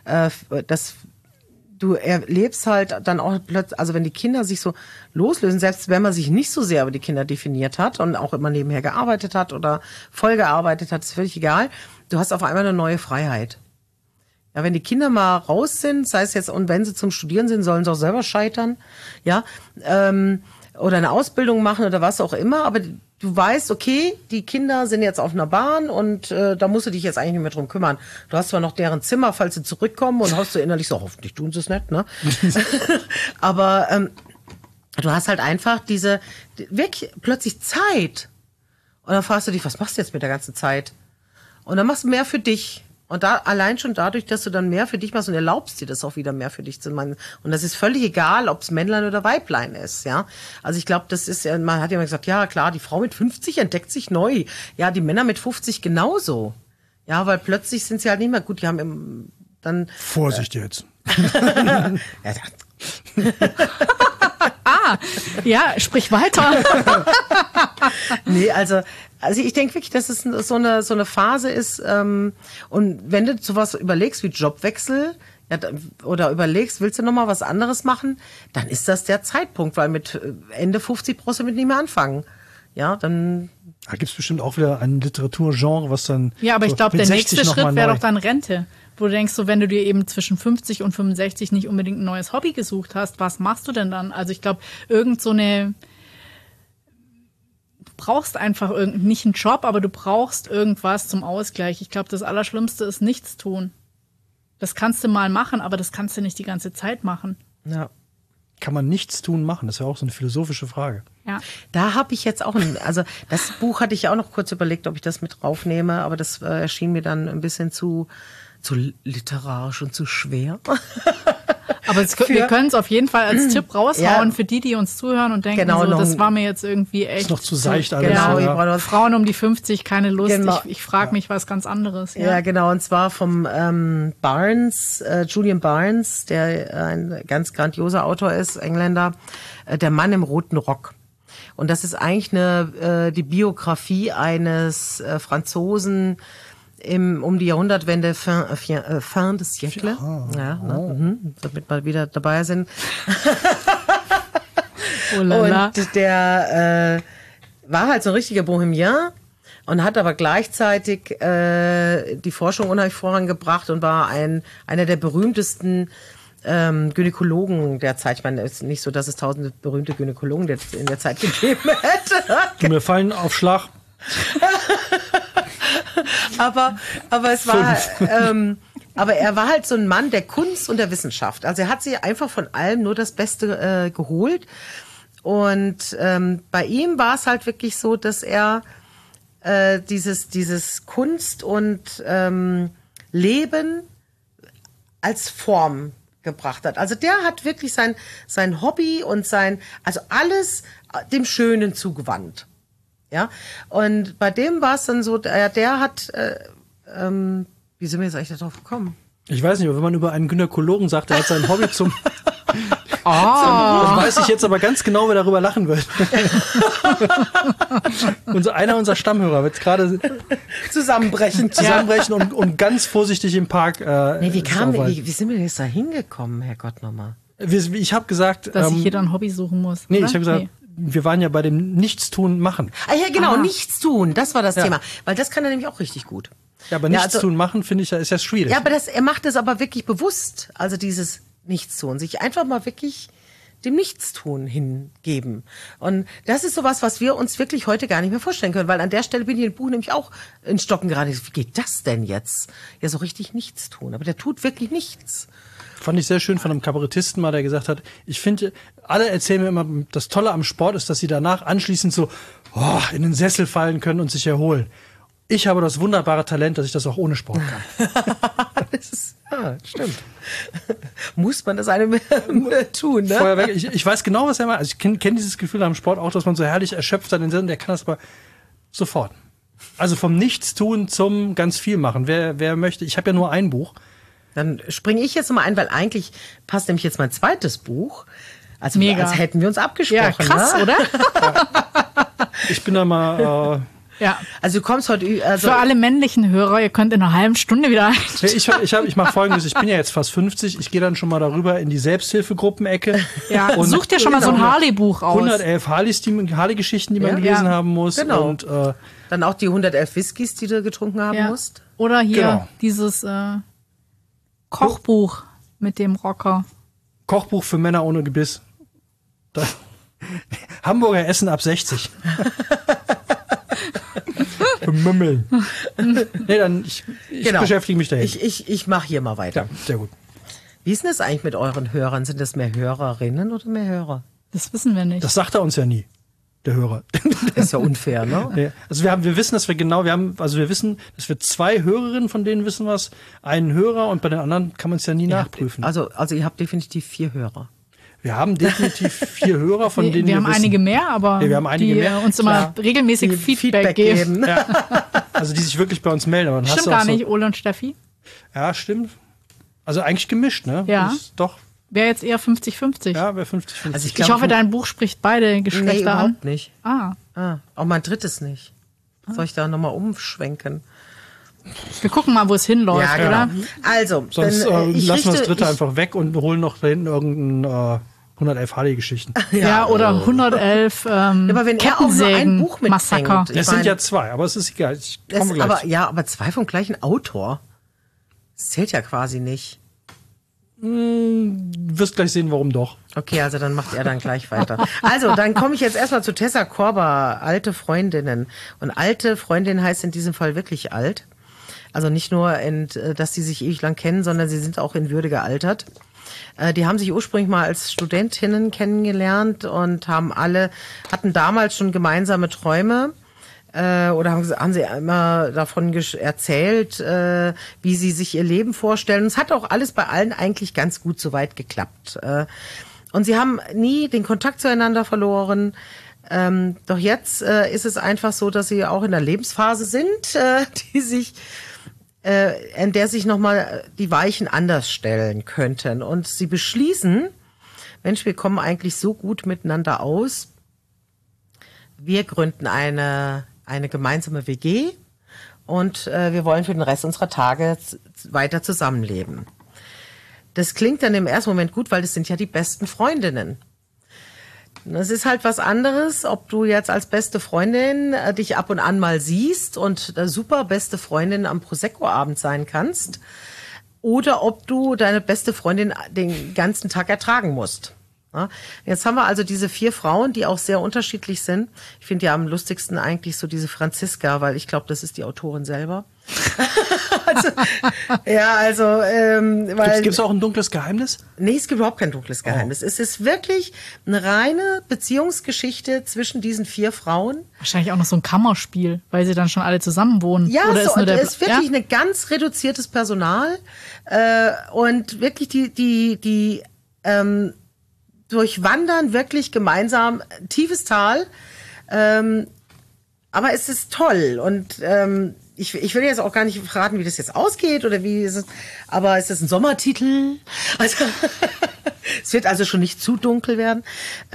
du erlebst halt dann auch plötzlich, also wenn die Kinder sich so loslösen, selbst wenn man sich nicht so sehr über die Kinder definiert hat und auch immer nebenher gearbeitet hat oder voll gearbeitet hat, ist völlig egal. Du hast auf einmal eine neue Freiheit. Ja, wenn die Kinder mal raus sind, sei es jetzt, und wenn sie zum Studieren sind, sollen sie auch selber scheitern, ja, oder eine Ausbildung machen oder was auch immer, aber du weißt, okay, die Kinder sind jetzt auf einer Bahn und da musst du dich jetzt eigentlich nicht mehr drum kümmern. Du hast zwar noch deren Zimmer, falls sie zurückkommen und hast du innerlich so, hoffentlich tun sie es nicht, ne? Aber du hast halt einfach wirklich plötzlich Zeit. Und dann fragst du dich, was machst du jetzt mit der ganzen Zeit? Und dann machst du mehr für dich. Und da allein schon dadurch, dass du dann mehr für dich machst und erlaubst dir das auch wieder mehr für dich zu machen. Und das ist völlig egal, ob es Männlein oder Weiblein ist, ja. Also ich glaube, das ist, man hat ja immer gesagt, ja klar, die Frau mit 50 entdeckt sich neu. Ja, die Männer mit 50 genauso. Ja, weil plötzlich sind sie halt nicht mehr gut. Die haben dann... Vorsicht jetzt. Ja, sprich weiter. Nee, also ich denke wirklich, dass es so eine Phase ist. Und wenn du sowas überlegst wie Jobwechsel, ja, oder überlegst, willst du nochmal was anderes machen, dann ist das der Zeitpunkt, weil mit Ende 50 brauchst du mit nicht mehr anfangen. Ja, dann... Da gibt's bestimmt auch wieder ein Literaturgenre, was dann... Ja, aber ich glaube, der nächste Schritt wäre neu. doch dann Rente. Wo du denkst, so wenn du dir eben zwischen 50 und 65 nicht unbedingt ein neues Hobby gesucht hast, was machst du denn dann? Also ich glaube, du brauchst einfach nicht einen Job, aber du brauchst irgendwas zum Ausgleich. Ich glaube, das Allerschlimmste ist nichts tun. Das kannst du mal machen, aber das kannst du nicht die ganze Zeit machen. Ja. Kann man nichts tun machen? Das ist ja auch so eine philosophische Frage. Ja. Da habe ich jetzt auch, also das Buch hatte ich ja auch noch kurz überlegt, ob ich das mit draufnehme, aber das erschien mir dann ein bisschen zu literarisch und zu schwer. Aber wir können es auf jeden Fall als Tipp raushauen für die uns zuhören und denken, genau, so, das war mir jetzt irgendwie echt... Ist noch zu seicht alles. Genau, Ja. Frauen um die 50, keine Lust. Genau. Ich frage mich was ganz anderes. Ja, genau, und zwar vom Julian Barnes, der ein ganz grandioser Autor ist, Engländer, Der Mann im roten Rock. Und das ist eigentlich die Biografie eines Franzosen um die Jahrhundertwende, fin des Siècle. Damit wir wieder dabei sind. Oh lala. Und der war halt so ein richtiger Bohemian und hat aber gleichzeitig die Forschung unheimlich vorangebracht und war einer der berühmtesten Gynäkologen der Zeit. Ich meine, es ist nicht so, dass es tausende berühmte Gynäkologen in der Zeit gegeben hätte. Mir fallen auf Schlag. Aber es war, aber er war halt so ein Mann der Kunst und der Wissenschaft. Also er hat sich einfach von allem nur das Beste geholt. Und bei ihm war es halt wirklich so, dass er dieses Kunst und Leben als Form gebracht hat. Also der hat wirklich sein Hobby und also alles dem Schönen zugewandt. Ja, und bei dem war es dann so, der hat, wie sind wir jetzt eigentlich darauf gekommen? Ich weiß nicht, aber wenn man über einen Gynäkologen sagt, der hat sein Hobby zum dann weiß ich jetzt aber ganz genau, wer darüber lachen wird. Einer unserer Stammhörer wird gerade zusammenbrechen und ganz vorsichtig im Park. Wie sind wir jetzt da hingekommen, Herrgott nochmal? Ich habe gesagt, dass sich jeder ein Hobby suchen muss. Nee, oder? ich habe gesagt, wir waren ja bei dem Nichtstun machen. Ah ja, genau, Nichtstun, das war das Thema. Weil das kann er nämlich auch richtig gut. Ja, aber Nichtstun machen, finde ich, ist ja schwierig. Ja, aber er macht es aber wirklich bewusst. Also dieses Nichtstun, sich einfach mal wirklich dem Nichtstun hingeben. Und das ist sowas, was wir uns wirklich heute gar nicht mehr vorstellen können, weil an der Stelle bin ich im Buch nämlich auch in Stocken geraten. Wie geht das denn jetzt? Ja, so richtig nichts tun. Aber der tut wirklich nichts. Fand ich sehr schön von einem Kabarettisten mal, der gesagt hat, ich finde, alle erzählen mir immer, das Tolle am Sport ist, dass sie danach anschließend so in den Sessel fallen können und sich erholen. Ich habe das wunderbare Talent, dass ich das auch ohne Sport kann. Stimmt. Muss man das einem tun, ne? Vorher weg. Ich weiß genau, was er meint. Also ich kenne dieses Gefühl am Sport auch, dass man so herrlich erschöpft dann den der kann das aber sofort. Also vom Nichtstun zum ganz viel machen. Wer möchte, ich habe ja nur ein Buch. Dann springe ich jetzt mal ein, weil eigentlich passt nämlich jetzt mein zweites Buch. Also mega. Als hätten wir uns abgesprochen. Ja, krass, ne? oder? Ich bin da mal... Ja. Also du kommst heute... Für alle männlichen Hörer, ihr könnt in einer halben Stunde wieder ein. Ich mache Folgendes, ich bin ja jetzt fast 50, ich gehe dann schon mal darüber in die Selbsthilfegruppenecke. Ja, und such dir schon mal so ein Harley-Buch aus. 111 Harley-Geschichten, die man gelesen haben muss. Genau. Und, dann auch die 111 Whiskys, die du getrunken haben musst. Oder hier dieses Kochbuch mit dem Rocker. Kochbuch für Männer ohne Gebiss. Hamburger Essen ab 60. Bemümmeln. Nee, dann ich beschäftige mich dahin. Ich mache hier mal weiter. Ja, sehr gut. Wie ist denn das eigentlich mit euren Hörern? Sind das mehr Hörerinnen oder mehr Hörer? Das wissen wir nicht. Das sagt er uns ja nie. der Hörer. Das ist ja unfair, ne? Ja, also wir wissen, dass wir wissen, dass wir 2 Hörerinnen, von denen wissen was, einen Hörer und bei den anderen kann man es ja nie nachprüfen. Also ihr habt definitiv 4 Hörer. Wir haben definitiv 4 Hörer, von denen wir haben wissen. Einige mehr, aber wir haben einige die mehr. uns immer regelmäßig Die Feedback geben. Ja. Also die sich wirklich bei uns melden. Aber dann Stimmt hast du gar auch nicht, Ole und Steffi. Ja, stimmt. Also eigentlich gemischt, ne? Ja. Das ist doch. Wäre jetzt eher 50-50. Ja, wäre 50-50. Also Ich hoffe, dein Buch spricht beide Geschlechter Nee, an. überhaupt nicht. Ah. Auch mein drittes nicht. Soll ich da nochmal umschwenken? Wir gucken mal, wo es hinläuft, Ja, genau. oder? Also, Sonst dann, lassen wir das dritte einfach weg und holen noch da hinten irgendeinen 111 Harley-Geschichten. Ja, oder 111 aber wenn er auch nur ein Buch mitbringt, Massaker. Es sind ja 2, aber es ist egal. Ich komme gleich. aber 2 vom gleichen Autor. Das zählt ja quasi nicht. Du wirst gleich sehen, warum doch. Okay, also dann macht er dann gleich weiter. Also, dann komme ich jetzt erstmal zu Tessa Korber, alte Freundinnen. Und alte Freundin heißt in diesem Fall wirklich alt. Also nicht nur, dass sie sich ewig lang kennen, sondern sie sind auch in Würde gealtert. Die haben sich ursprünglich mal als Studentinnen kennengelernt und hatten damals schon gemeinsame Träume. Oder haben sie immer davon erzählt, wie sie sich ihr Leben vorstellen. Und es hat auch alles bei allen eigentlich ganz gut soweit geklappt. Und sie haben nie den Kontakt zueinander verloren. Doch jetzt ist es einfach so, dass sie auch in einer Lebensphase sind, in der sich nochmal die Weichen anders stellen könnten. Und sie beschließen, Mensch, wir kommen eigentlich so gut miteinander aus. Wir gründen eine gemeinsame WG und wir wollen für den Rest unserer Tage weiter zusammenleben. Das klingt dann im ersten Moment gut, weil das sind ja die besten Freundinnen. Es ist halt was anderes, ob du jetzt als beste Freundin dich ab und an mal siehst und super beste Freundin am Prosecco-Abend sein kannst oder ob du deine beste Freundin den ganzen Tag ertragen musst. Ja, jetzt haben wir also diese 4 Frauen, die auch sehr unterschiedlich sind. Ich finde ja am lustigsten eigentlich so diese Franziska, weil ich glaube, das ist die Autorin selber. Gibt's auch ein dunkles Geheimnis? Nee, es gibt überhaupt kein dunkles Geheimnis. Es ist wirklich eine reine Beziehungsgeschichte zwischen diesen 4 Frauen. Wahrscheinlich auch noch so ein Kammerspiel, weil sie dann schon alle zusammen wohnen. Ja, oder es ist wirklich ein ganz reduziertes Personal und wirklich die durchwandern wirklich gemeinsam ein tiefes Tal. Aber es ist toll und ich will jetzt auch gar nicht verraten, wie das jetzt ausgeht oder wie ist es, aber es ist ein Sommertitel. Also es wird also schon nicht zu dunkel werden.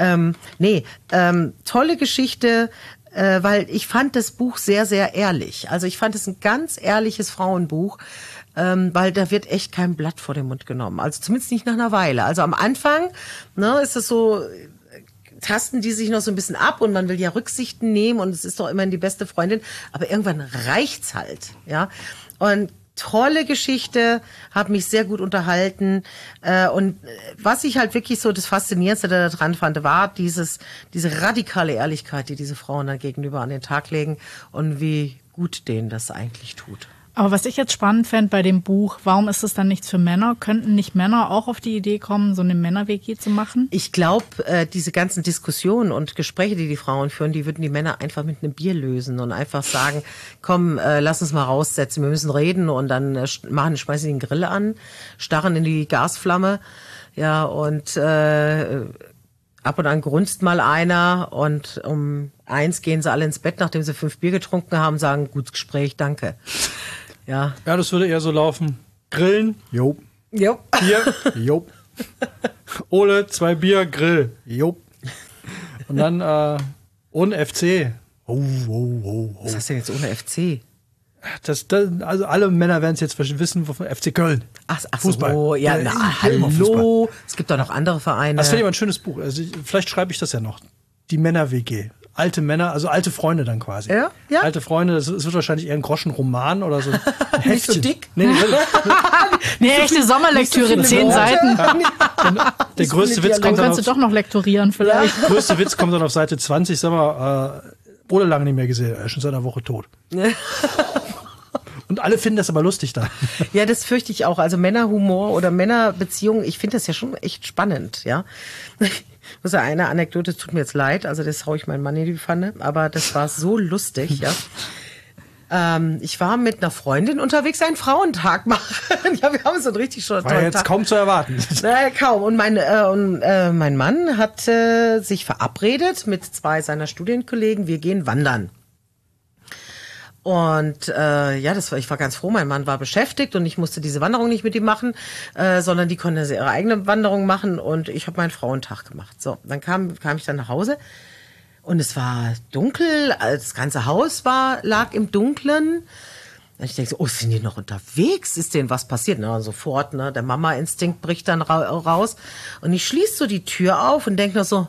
Tolle Geschichte, weil ich fand das Buch sehr, sehr ehrlich. Also ich fand es ein ganz ehrliches Frauenbuch, weil da wird echt kein Blatt vor den Mund genommen. Also zumindest nicht nach einer Weile. Also am Anfang ist es so, tasten die sich noch so ein bisschen ab und man will ja Rücksichten nehmen und es ist doch immerhin die beste Freundin, aber irgendwann reicht's halt, ja. Und tolle Geschichte, habe mich sehr gut unterhalten und was ich halt wirklich so das Faszinierendste daran fand, war diese radikale Ehrlichkeit, die diese Frauen dann gegenüber an den Tag legen und wie gut denen das eigentlich tut. Aber was ich jetzt spannend fände bei dem Buch, warum ist es dann nichts für Männer? Könnten nicht Männer auch auf die Idee kommen, so eine Männer-WG zu machen? Ich glaube, diese ganzen Diskussionen und Gespräche, die Frauen führen, die würden die Männer einfach mit einem Bier lösen und einfach sagen, komm, lass uns mal raussetzen, wir müssen reden und dann schmeißen die den Grill an, starren in die Gasflamme, ja, und ab und an grunzt mal einer und um 1 gehen sie alle ins Bett, nachdem sie 5 Bier getrunken haben, sagen, gutes Gespräch, danke. Ja, das würde eher so laufen. Grillen, jo. Jo. Bier, jo. Ole, 2 Bier, Grill, jo. Und dann ohne FC. Was heißt denn jetzt ohne FC? Also alle Männer werden es jetzt wissen, wovon FC Köln. Ach Fußball. So, ja, hallo. Es gibt doch noch andere Vereine. Das finde ich aber ein schönes Buch. Also vielleicht schreibe ich das ja noch. Die Männer-WG. Alte Männer, also alte Freunde dann quasi. Ja? Alte Freunde, es wird wahrscheinlich eher ein Groschenroman oder so. Ein Nicht so dick? Nee, Eine echte Sommerlektüre, 10 Seiten. Der größte Witz Dann kommt dann kannst du doch noch lektorieren vielleicht. Der größte Witz kommt dann auf Seite 20. Sag mal, Ole lange nicht mehr gesehen. Er ist schon seit einer Woche tot. Und alle finden das aber lustig da. Ja, das fürchte ich auch. Also Männerhumor oder Männerbeziehungen, ich finde das ja schon echt spannend, ja. Ich muss ja eine Anekdote, es tut mir jetzt leid, also das hau ich meinen Mann in die Pfanne, aber das war so lustig, ja. Ich war mit einer Freundin unterwegs, einen Frauentag machen. Ja, wir haben so einen richtig schönen Tag. War jetzt kaum zu erwarten. Naja, kaum. Und mein Mann hat sich verabredet mit 2 seiner Studienkollegen. Wir gehen wandern. Und ich war ganz froh. Mein Mann war beschäftigt und ich musste diese Wanderung nicht mit ihm machen, sondern die konnten ihre eigene Wanderung machen. Und ich habe meinen Frauentag gemacht. So, dann kam ich dann nach Hause. Und es war dunkel, das ganze Haus lag im Dunkeln. Und ich denke so, sind die noch unterwegs? Ist denen was passiert? Na, sofort, ne? Der Mama-Instinkt bricht dann raus. Und ich schließe so die Tür auf und denke noch so,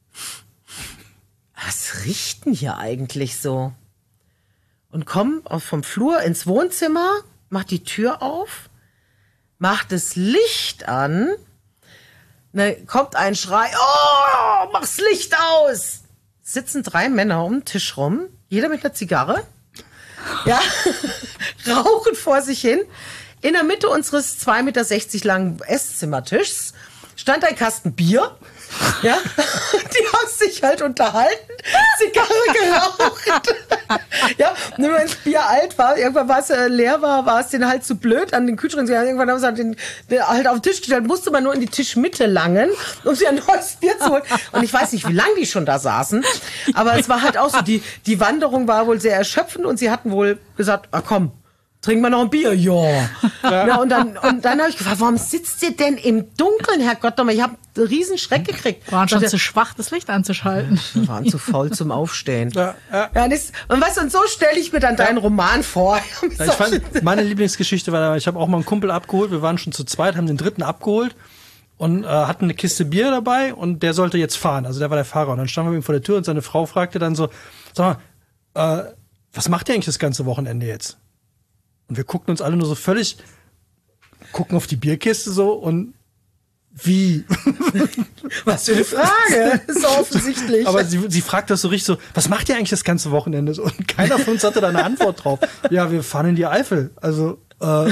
was riecht denn hier eigentlich so? Und komm vom Flur ins Wohnzimmer, mach die Tür auf, mach das Licht an, ne, kommt ein Schrei, oh, mach's Licht aus! Sitzen 3 Männer um den Tisch rum, jeder mit einer Zigarre, ja, rauchen vor sich hin. In der Mitte unseres 2,60 Meter langen Esszimmertischs stand ein Kasten Bier. Ja, die haben sich halt unterhalten, Zigarre geraucht. Ja, nur wenn das Bier alt war, irgendwann war es leer war es denen halt zu blöd an den Kühlschrank. Irgendwann haben sie halt den halt auf den Tisch gestellt, musste man nur in die Tischmitte langen, um sich ein neues Bier zu holen. Und ich weiß nicht, wie lange die schon da saßen, aber es war halt auch so, die Wanderung war wohl sehr erschöpfend und sie hatten wohl gesagt, komm, trinken wir noch ein Bier? Ja. Und dann habe ich gefragt, warum sitzt ihr denn im Dunkeln, Herrgott? Ich habe einen riesen Schreck gekriegt. Waren schon zu schwach, das Licht anzuschalten. Wir waren zu faul zum Aufstehen. Ja, und weißt du, und so stelle ich mir dann deinen Roman vor. Ich fand, meine Lieblingsgeschichte war, ich habe auch mal einen Kumpel abgeholt, wir waren schon zu zweit, haben den dritten abgeholt und hatten eine Kiste Bier dabei und der sollte jetzt fahren, also der war der Fahrer. Und dann standen wir ihm vor der Tür und seine Frau fragte dann so, sag mal, was macht ihr eigentlich das ganze Wochenende jetzt? Und wir guckten uns alle nur so völlig, gucken auf die Bierkiste so und wie? Was für eine Frage, ist so offensichtlich. Aber sie fragt das so richtig so, was macht ihr eigentlich das ganze Wochenende? So, und keiner von uns hatte da eine Antwort drauf. Ja, wir fahren in die Eifel. Also, mal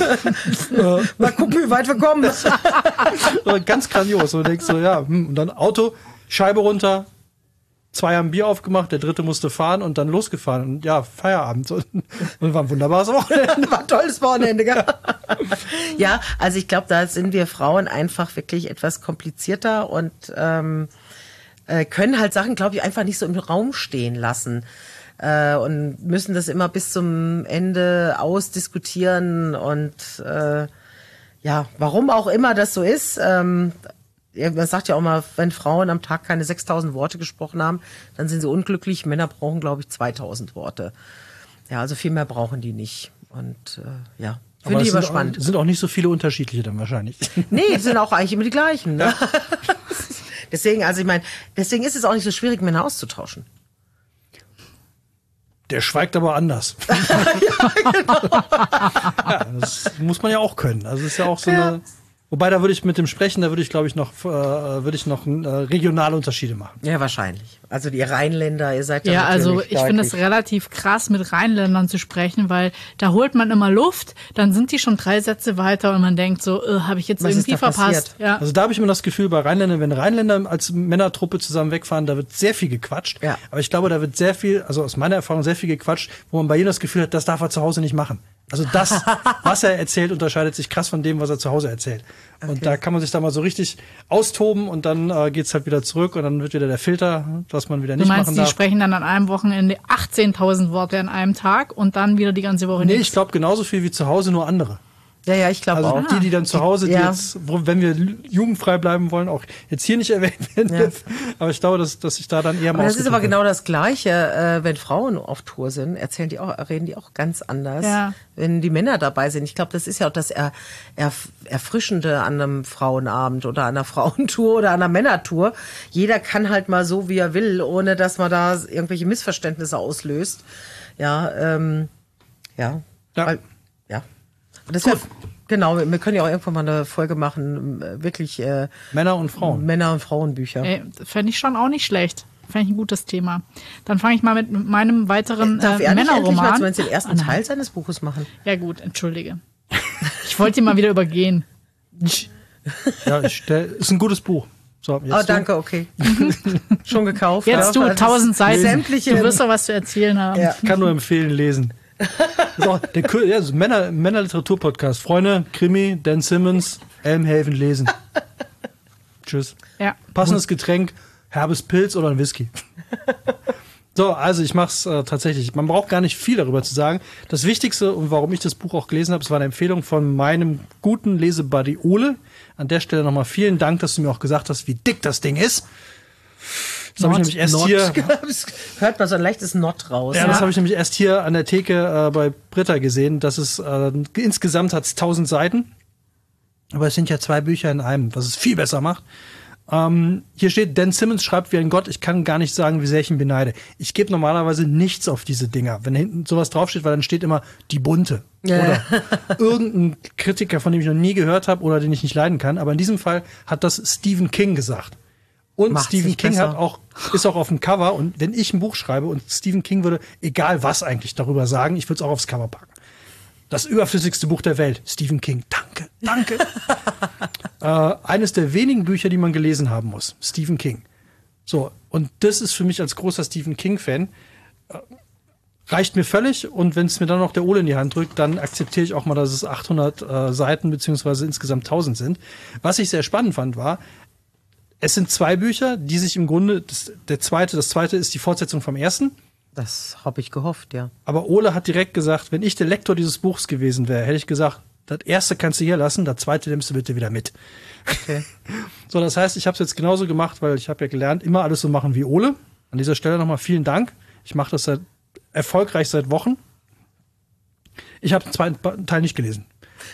gucken, wie weit wir kommen. Ganz grandios. Und du denkst so, ja, und dann Auto, Scheibe runter, 2 haben Bier aufgemacht, der dritte musste fahren und dann losgefahren. Und ja, Feierabend. Und war ein wunderbares Wochenende. War ein tolles Wochenende, gell? Ja, also ich glaube, da sind wir Frauen einfach wirklich etwas komplizierter und können halt Sachen, glaube ich, einfach nicht so im Raum stehen lassen. Und müssen das immer bis zum Ende ausdiskutieren und warum auch immer das so ist. Man sagt ja auch mal, wenn Frauen am Tag keine 6.000 Worte gesprochen haben, dann sind sie unglücklich. Männer brauchen, glaube ich, 2.000 Worte. Ja, also viel mehr brauchen die nicht. Und finde ich immer spannend. Sind auch nicht so viele unterschiedliche dann wahrscheinlich. Nee, sind auch eigentlich immer die gleichen. Ne? Ja. Deswegen ist es auch nicht so schwierig, Männer auszutauschen. Der schweigt aber anders. Ja, genau. Ja, das muss man ja auch können. Also es ist ja auch so eine... Wobei, da würde ich mit dem Sprechen, glaube ich, noch regionale Unterschiede machen. Ja, wahrscheinlich. Also die Rheinländer, ihr seid ja also ich finde es relativ krass, mit Rheinländern zu sprechen, weil da holt man immer Luft, dann sind die schon 3 Sätze weiter und man denkt so, habe ich jetzt irgendwie verpasst. Ja. Also da habe ich immer das Gefühl, bei Rheinländern, wenn Rheinländer als Männertruppe zusammen wegfahren, da wird sehr viel gequatscht. Ja. Aber ich glaube, da wird sehr viel, also aus meiner Erfahrung sehr viel gequatscht, wo man bei jedem das Gefühl hat, das darf er zu Hause nicht machen. Also das, was er erzählt, unterscheidet sich krass von dem, was er zu Hause erzählt. Okay. Und da kann man sich da mal so richtig austoben und dann geht's halt wieder zurück und dann wird wieder der Filter, was man wieder nicht machen darf. Du meinst, die sprechen dann an einem Wochenende 18.000 Worte an einem Tag und dann wieder die ganze Woche nicht? Nee, ich glaube genauso viel wie zu Hause, nur andere. Ja, ich glaube auch. Also die dann zu Hause, die jetzt, wenn wir jugendfrei bleiben wollen, auch jetzt hier nicht erwähnt werden dürfen. Aber ich glaube, dass ich da dann eher mal. Das ist aber genau das Gleiche, wenn Frauen auf Tour sind, reden die auch ganz anders, wenn die Männer dabei sind. Ich glaube, das ist ja auch das Erfrischende an einem Frauenabend oder an einer Frauentour oder an einer Männertour. Jeder kann halt mal so, wie er will, ohne dass man da irgendwelche Missverständnisse auslöst. Das genau, wir können ja auch irgendwann mal eine Folge machen, wirklich Männer- und Frauenbücher. Fände ich schon auch nicht schlecht. fände ich ein gutes Thema. Dann fange ich mal mit meinem weiteren Darf er nicht endlich mal Männerroman. zumindest den ersten Teil seines Buches machen? Ja gut, entschuldige. Ich wollte ihn mal wieder übergehen. Ja, ist ein gutes Buch. So, jetzt Oh, danke, okay. Schon gekauft. Jetzt du, 1000 Seiten. Sämtliche. Du wirst doch was zu erzählen haben. Ja. Ich kann nur empfehlen, lesen. Das ist auch das ist Männerliteratur-Podcast. Freunde, Krimi, Dan Simmons, Elmhaven lesen. Tschüss. Ja. Passendes Getränk, herbes Pilz oder ein Whisky. So, also ich mach's tatsächlich. Man braucht gar nicht viel darüber zu sagen. Das Wichtigste und warum ich das Buch auch gelesen habe, es war eine Empfehlung von meinem guten Lesebuddy Ole. An der Stelle nochmal vielen Dank, dass du mir auch gesagt hast, wie dick das Ding ist. Das habe ich nämlich erst hier. Hört man so ein leichtes Not raus. Ja, das habe ich nämlich erst hier an der Theke bei Britta gesehen. Das ist insgesamt hat es 1000 Seiten. Aber es sind ja 2 Bücher in einem, was es viel besser macht. Hier steht, Dan Simmons schreibt wie ein Gott. Ich kann gar nicht sagen, wie sehr ich ihn beneide. Ich gebe normalerweise nichts auf diese Dinger. Wenn hinten sowas draufsteht, weil dann steht immer die Bunte. Oder irgendein Kritiker, von dem ich noch nie gehört habe oder den ich nicht leiden kann. Aber in diesem Fall hat das Stephen King gesagt. Und Macht Stephen sich King besser. ist auch auf dem Cover. Und wenn ich ein Buch schreibe und Stephen King würde, egal was eigentlich darüber sagen, ich würde es auch aufs Cover packen. Das überflüssigste Buch der Welt. Stephen King. Danke, danke. Eines der wenigen Bücher, die man gelesen haben muss. Stephen King. So, und das ist für mich als großer Stephen King-Fan, reicht mir völlig. Und wenn es mir dann noch der Ole in die Hand drückt, dann akzeptiere ich auch mal, dass es 800 Seiten beziehungsweise insgesamt 1000 sind. Was ich sehr spannend fand, war, es sind 2 Bücher, die sich im Grunde, das zweite ist die Fortsetzung vom ersten. Das habe ich gehofft, ja. Aber Ole hat direkt gesagt, wenn ich der Lektor dieses Buchs gewesen wäre, hätte ich gesagt, das erste kannst du hier lassen, das zweite nimmst du bitte wieder mit. Okay. So, das heißt, ich habe es jetzt genauso gemacht, weil ich habe ja gelernt, immer alles so machen wie Ole. An dieser Stelle nochmal vielen Dank. Ich mache das erfolgreich seit Wochen. Ich habe den zweiten Teil nicht gelesen.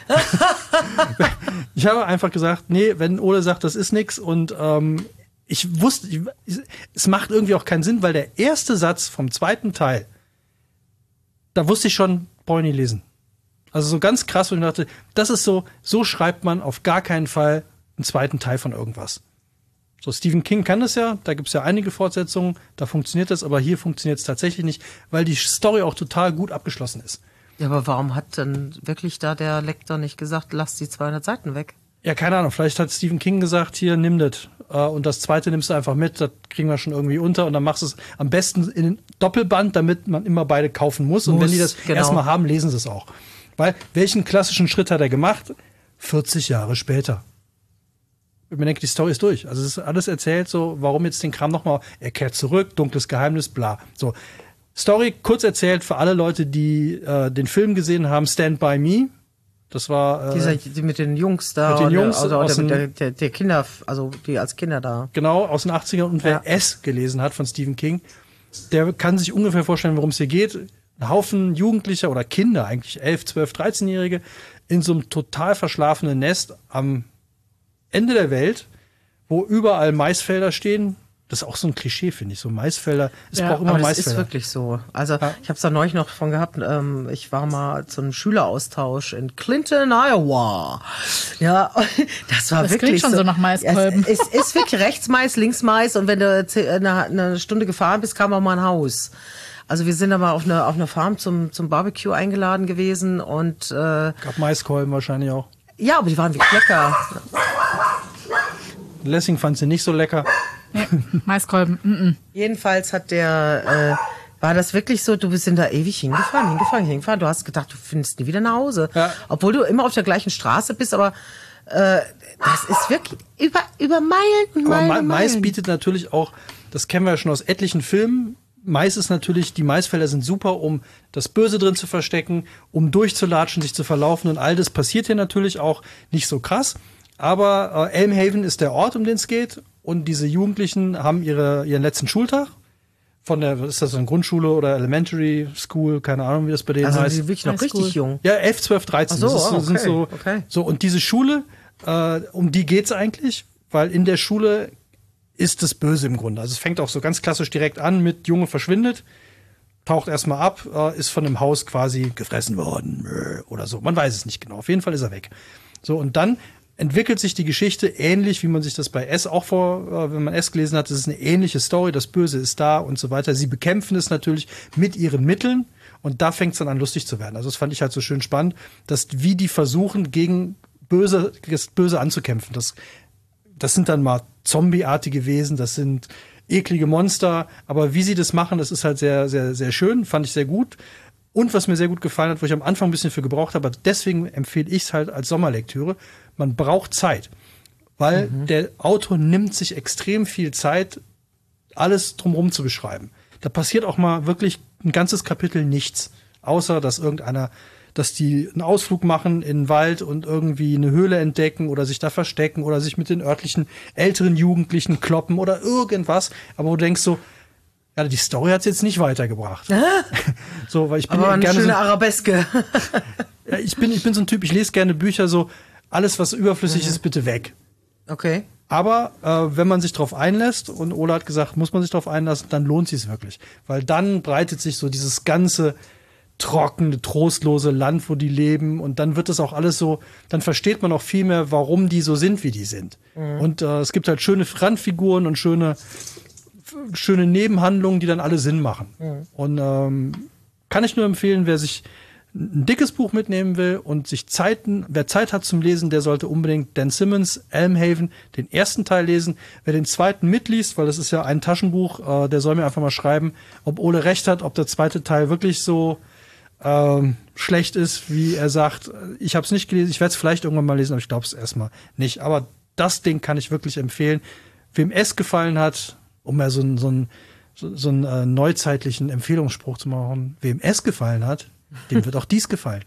Ich habe einfach gesagt, nee, wenn Ole sagt, das ist nix und ich wusste, es macht irgendwie auch keinen Sinn, weil der erste Satz vom zweiten Teil, da wusste ich schon, brauche ich nicht lesen. Also so ganz krass, wo ich dachte, das ist so schreibt man auf gar keinen Fall einen zweiten Teil von irgendwas. So, Stephen King kann das ja, da gibt es ja einige Fortsetzungen, da funktioniert das, aber hier funktioniert es tatsächlich nicht, weil die Story auch total gut abgeschlossen ist. Ja, aber warum hat denn wirklich da der Lektor nicht gesagt, lass die 200 Seiten weg? Ja, keine Ahnung, vielleicht hat Stephen King gesagt, hier, nimm das. Und das zweite nimmst du einfach mit, das kriegen wir schon irgendwie unter. Und dann machst du es am besten in den Doppelband, damit man immer beide kaufen muss. Und wenn die das erstmal haben, lesen sie es auch. Weil, welchen klassischen Schritt hat er gemacht? 40 Jahre später. Ich denke, die Story ist durch. Also es ist alles erzählt, so, warum jetzt den Kram nochmal, er kehrt zurück, dunkles Geheimnis, bla. So, Story kurz erzählt für alle Leute, die den Film gesehen haben, Stand By Me. Das war Die mit den Jungs da. mit den Jungs der Kinder, also die als Kinder da. Genau, aus den 80ern. Und wer S gelesen hat von Stephen King, der kann sich ungefähr vorstellen, worum es hier geht. Ein Haufen Jugendlicher oder Kinder, eigentlich 11, 12, 13-Jährige, in so einem total verschlafenen Nest am Ende der Welt, wo überall Maisfelder stehen. Das ist auch so ein Klischee, finde ich. So Maisfelder. Es braucht immer aber das Maisfelder. ist wirklich so. Also ich habe es da neulich noch von gehabt. Ich war mal zu einem Schüleraustausch in Clinton, Iowa. Ja, das war Das wirklich klingt schon so nach Maiskolben. Es ist wirklich rechts Mais, links Mais. Und wenn du eine Stunde gefahren bist, kam auch mal ein Haus. Also wir sind aber auf eine Farm zum Barbecue eingeladen gewesen und Gab Maiskolben wahrscheinlich auch. ja, aber die waren wirklich lecker. Lessing fand sie nicht so lecker. Nee, Maiskolben. Jedenfalls hat war das wirklich so, du bist da ewig hingefahren. Du hast gedacht, du findest nie wieder nach Hause. Ja. Obwohl du immer auf der gleichen Straße bist, aber das ist wirklich über Meilen und Meilen. Aber und Mais Meilen. bietet natürlich auch, das kennen wir ja schon aus etlichen Filmen, Mais ist natürlich, die Maisfelder sind super, um das Böse drin zu verstecken, um durchzulatschen, sich zu verlaufen und all das passiert hier natürlich auch nicht so krass. Aber Elmhaven ist der Ort, um den es geht und diese Jugendlichen haben ihren letzten Schultag. Ist das eine Grundschule oder Elementary School, keine Ahnung, wie das bei denen Also die heißt. sind wirklich noch Highschool. richtig jung. Ja, 11, 12, 13. Ach so, Das ist, sind so, okay. so. Und diese Schule, um die geht's eigentlich, weil in der Schule ist das Böse im Grunde. Also es fängt auch so ganz klassisch direkt an mit Junge verschwindet, taucht erstmal ab, ist von einem Haus quasi gefressen worden oder so. Man weiß es nicht genau. Auf jeden Fall ist er weg. So, und dann entwickelt sich die Geschichte ähnlich, wie man sich das bei S auch wenn man S gelesen hat, das ist eine ähnliche Story, das Böse ist da und so weiter. Sie bekämpfen es natürlich mit ihren Mitteln und da fängt es dann an, lustig zu werden. Also das fand ich halt so schön spannend, dass wie die versuchen, gegen das Böse anzukämpfen. Das sind dann mal zombieartige Wesen, das sind eklige Monster, aber wie sie das machen, das ist halt sehr, sehr, sehr schön, fand ich sehr gut. Und was mir sehr gut gefallen hat, wo ich am Anfang ein bisschen für gebraucht habe, deswegen empfehle ich es halt als Sommerlektüre, man braucht Zeit, weil der Autor nimmt sich extrem viel Zeit, alles drumherum zu beschreiben. Da passiert auch mal wirklich ein ganzes Kapitel nichts, außer dass die einen Ausflug machen in den Wald und irgendwie eine Höhle entdecken oder sich da verstecken oder sich mit den örtlichen älteren Jugendlichen kloppen oder irgendwas. Aber wo du denkst so, ja, die Story hat es jetzt nicht weitergebracht. So, weil ich bin aber eine gerne schöne Arabeske. Ja, ich bin so ein Typ, ich lese gerne Bücher so, alles was überflüssig ist, bitte weg. Okay. Aber wenn man sich drauf einlässt, und Ola hat gesagt, muss man sich drauf einlassen, dann lohnt sich wirklich. Weil dann breitet sich so dieses ganze trockene, trostlose Land, wo die leben. Und dann wird das auch alles so, dann versteht man auch viel mehr, warum die so sind, wie die sind. Und es gibt halt schöne Randfiguren und schöne Nebenhandlungen, die dann alle Sinn machen. Und kann ich nur empfehlen, wer sich ein dickes Buch mitnehmen will und wer Zeit hat zum Lesen, der sollte unbedingt Dan Simmons, Elmhaven, den ersten Teil lesen. Wer den zweiten mitliest, weil das ist ja ein Taschenbuch, der soll mir einfach mal schreiben, ob Ole recht hat, ob der zweite Teil wirklich so schlecht ist, wie er sagt. Ich habe es nicht gelesen, ich werde es vielleicht irgendwann mal lesen, aber ich glaube es erstmal nicht. Aber das Ding kann ich wirklich empfehlen. Wem es gefallen hat, um mal so einen neuzeitlichen Empfehlungsspruch zu machen, wem es gefallen hat, dem wird auch dies gefallen.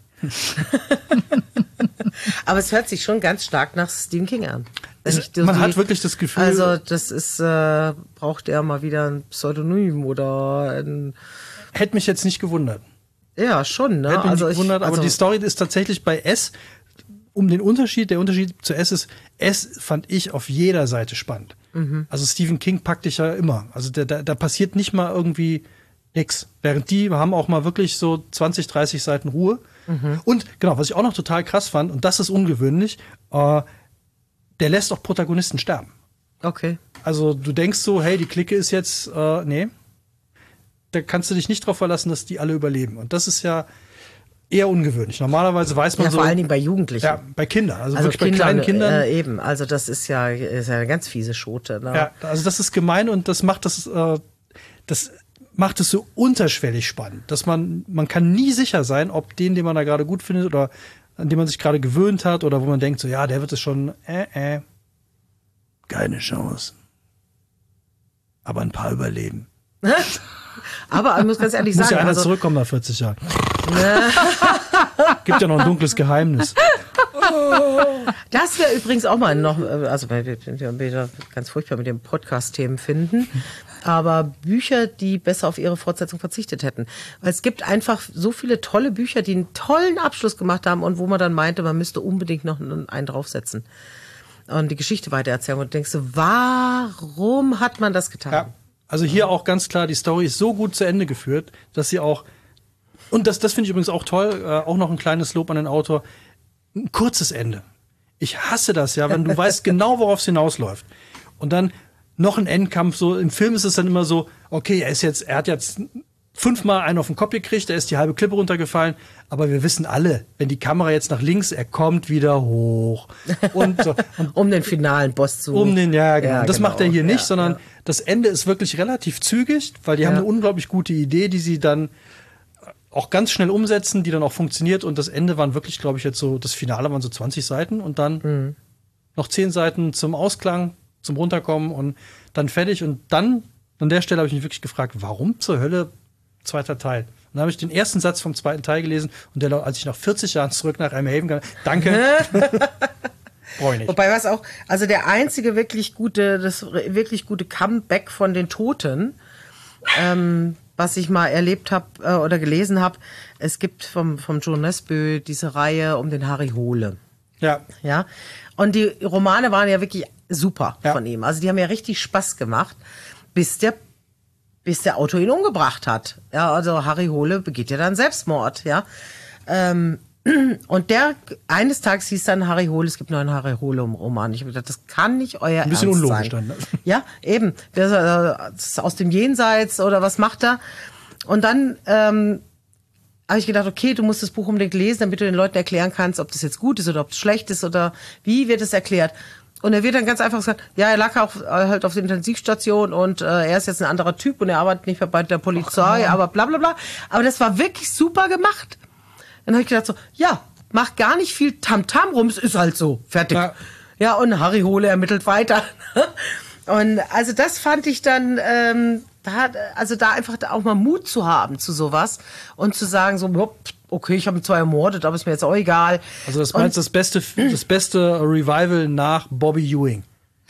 Aber es hört sich schon ganz stark nach Stephen King an. Man hat wirklich das Gefühl. Also das ist, braucht er mal wieder ein Pseudonym oder ein... Hätte mich jetzt nicht gewundert. Ja, schon, ne? Hätte mich nicht gewundert, aber die Story ist tatsächlich bei S, der Unterschied zu S fand ich auf jeder Seite spannend. Also Stephen King packt dich ja immer. Also da passiert nicht mal irgendwie nix. Während die haben auch mal wirklich so 20, 30 Seiten Ruhe. Und genau, was ich auch noch total krass fand, und das ist ungewöhnlich, der lässt auch Protagonisten sterben. Okay. Also du denkst so, hey, die Clique ist jetzt, nee. Da kannst du dich nicht drauf verlassen, dass die alle überleben. Und das ist ja eher ungewöhnlich. Normalerweise weiß man ja, so. Vor allen Dingen bei Jugendlichen. Ja, bei Kindern. Also wirklich bei kleinen Kindern. Eben. Also das ist ja eine ganz fiese Schote. Ne? Ja, also das ist gemein und das macht es so unterschwellig spannend, dass man kann nie sicher sein, ob den man da gerade gut findet oder an den man sich gerade gewöhnt hat oder wo man denkt so, ja, der wird es schon, keine Chance. Aber ein paar überleben. Aber ich muss ganz ehrlich sagen. Muss ja einer zurückkommen nach 40 Jahren. Gibt ja noch ein dunkles Geheimnis. Das wäre übrigens auch mal noch, also wir ganz furchtbar mit den Podcast-Themen finden, aber Bücher, die besser auf ihre Fortsetzung verzichtet hätten. Weil es gibt einfach so viele tolle Bücher, die einen tollen Abschluss gemacht haben und wo man dann meinte, man müsste unbedingt noch einen draufsetzen und die Geschichte weitererzählen. Und du denkst so, warum hat man das getan? Ja. Also hier auch ganz klar, die Story ist so gut zu Ende geführt, dass sie auch, und das finde ich übrigens auch toll, auch noch ein kleines Lob an den Autor, ein kurzes Ende. Ich hasse das ja, wenn du weißt genau, worauf es hinausläuft. Und dann noch ein Endkampf, so im Film ist es dann immer so, okay, er hat jetzt 5-mal einen auf den Kopf gekriegt, er ist die halbe Klippe runtergefallen, aber wir wissen alle, wenn die Kamera jetzt nach links, er kommt wieder hoch. Und so. Um den finalen Boss zu... Genau. Ja, das macht er hier nicht, sondern ja. Das Ende ist wirklich relativ zügig, weil die haben eine unglaublich gute Idee, die sie dann auch ganz schnell umsetzen, die dann auch funktioniert. Und das Ende waren wirklich, glaube ich, jetzt so, das Finale waren so 20 Seiten und dann noch 10 Seiten zum Ausklang, zum Runterkommen und dann fertig. Und dann, an der Stelle habe ich mich wirklich gefragt, warum zur Hölle zweiter Teil? Und dann habe ich den ersten Satz vom zweiten Teil gelesen und als ich nach 40 Jahren zurück nach Elmhaven kam, danke. Brauche ich nicht. Wobei was auch, also das wirklich gute Comeback von den Toten, was ich mal erlebt habe oder gelesen habe, es gibt vom John Nesbø diese Reihe um den Harry Hole. Ja. Ja. Und die Romane waren ja wirklich super von ihm. Also die haben ja richtig Spaß gemacht, bis der Autor ihn umgebracht hat. Ja, also Harry Hole begeht ja dann Selbstmord, ja. Und eines Tages hieß dann Harry Hole, es gibt nur einen Harry Hole-Roman. Ich habe gedacht, das kann nicht euer Ernst sein. Ein bisschen unlogisch dann. Ne? Ja, eben. Das ist aus dem Jenseits oder was macht er? Und dann habe ich gedacht, okay, du musst das Buch unbedingt lesen, damit du den Leuten erklären kannst, ob das jetzt gut ist oder ob es schlecht ist oder wie wird es erklärt. Und er wird dann ganz einfach gesagt, ja, er lag auch halt auf der Intensivstation und er ist jetzt ein anderer Typ und er arbeitet nicht mehr bei der Polizei, aber bla bla bla. Aber das war wirklich super gemacht. Dann habe ich gedacht so, ja, mach gar nicht viel Tamtam rum, es ist halt so, fertig. Ja, und Harry Hole ermittelt weiter. Und also das fand ich dann, da einfach auch mal Mut zu haben zu sowas und zu sagen so, okay, ich habe ihn zwar ermordet, aber ist mir jetzt auch egal. Also das meinst das beste Revival nach Bobby Ewing.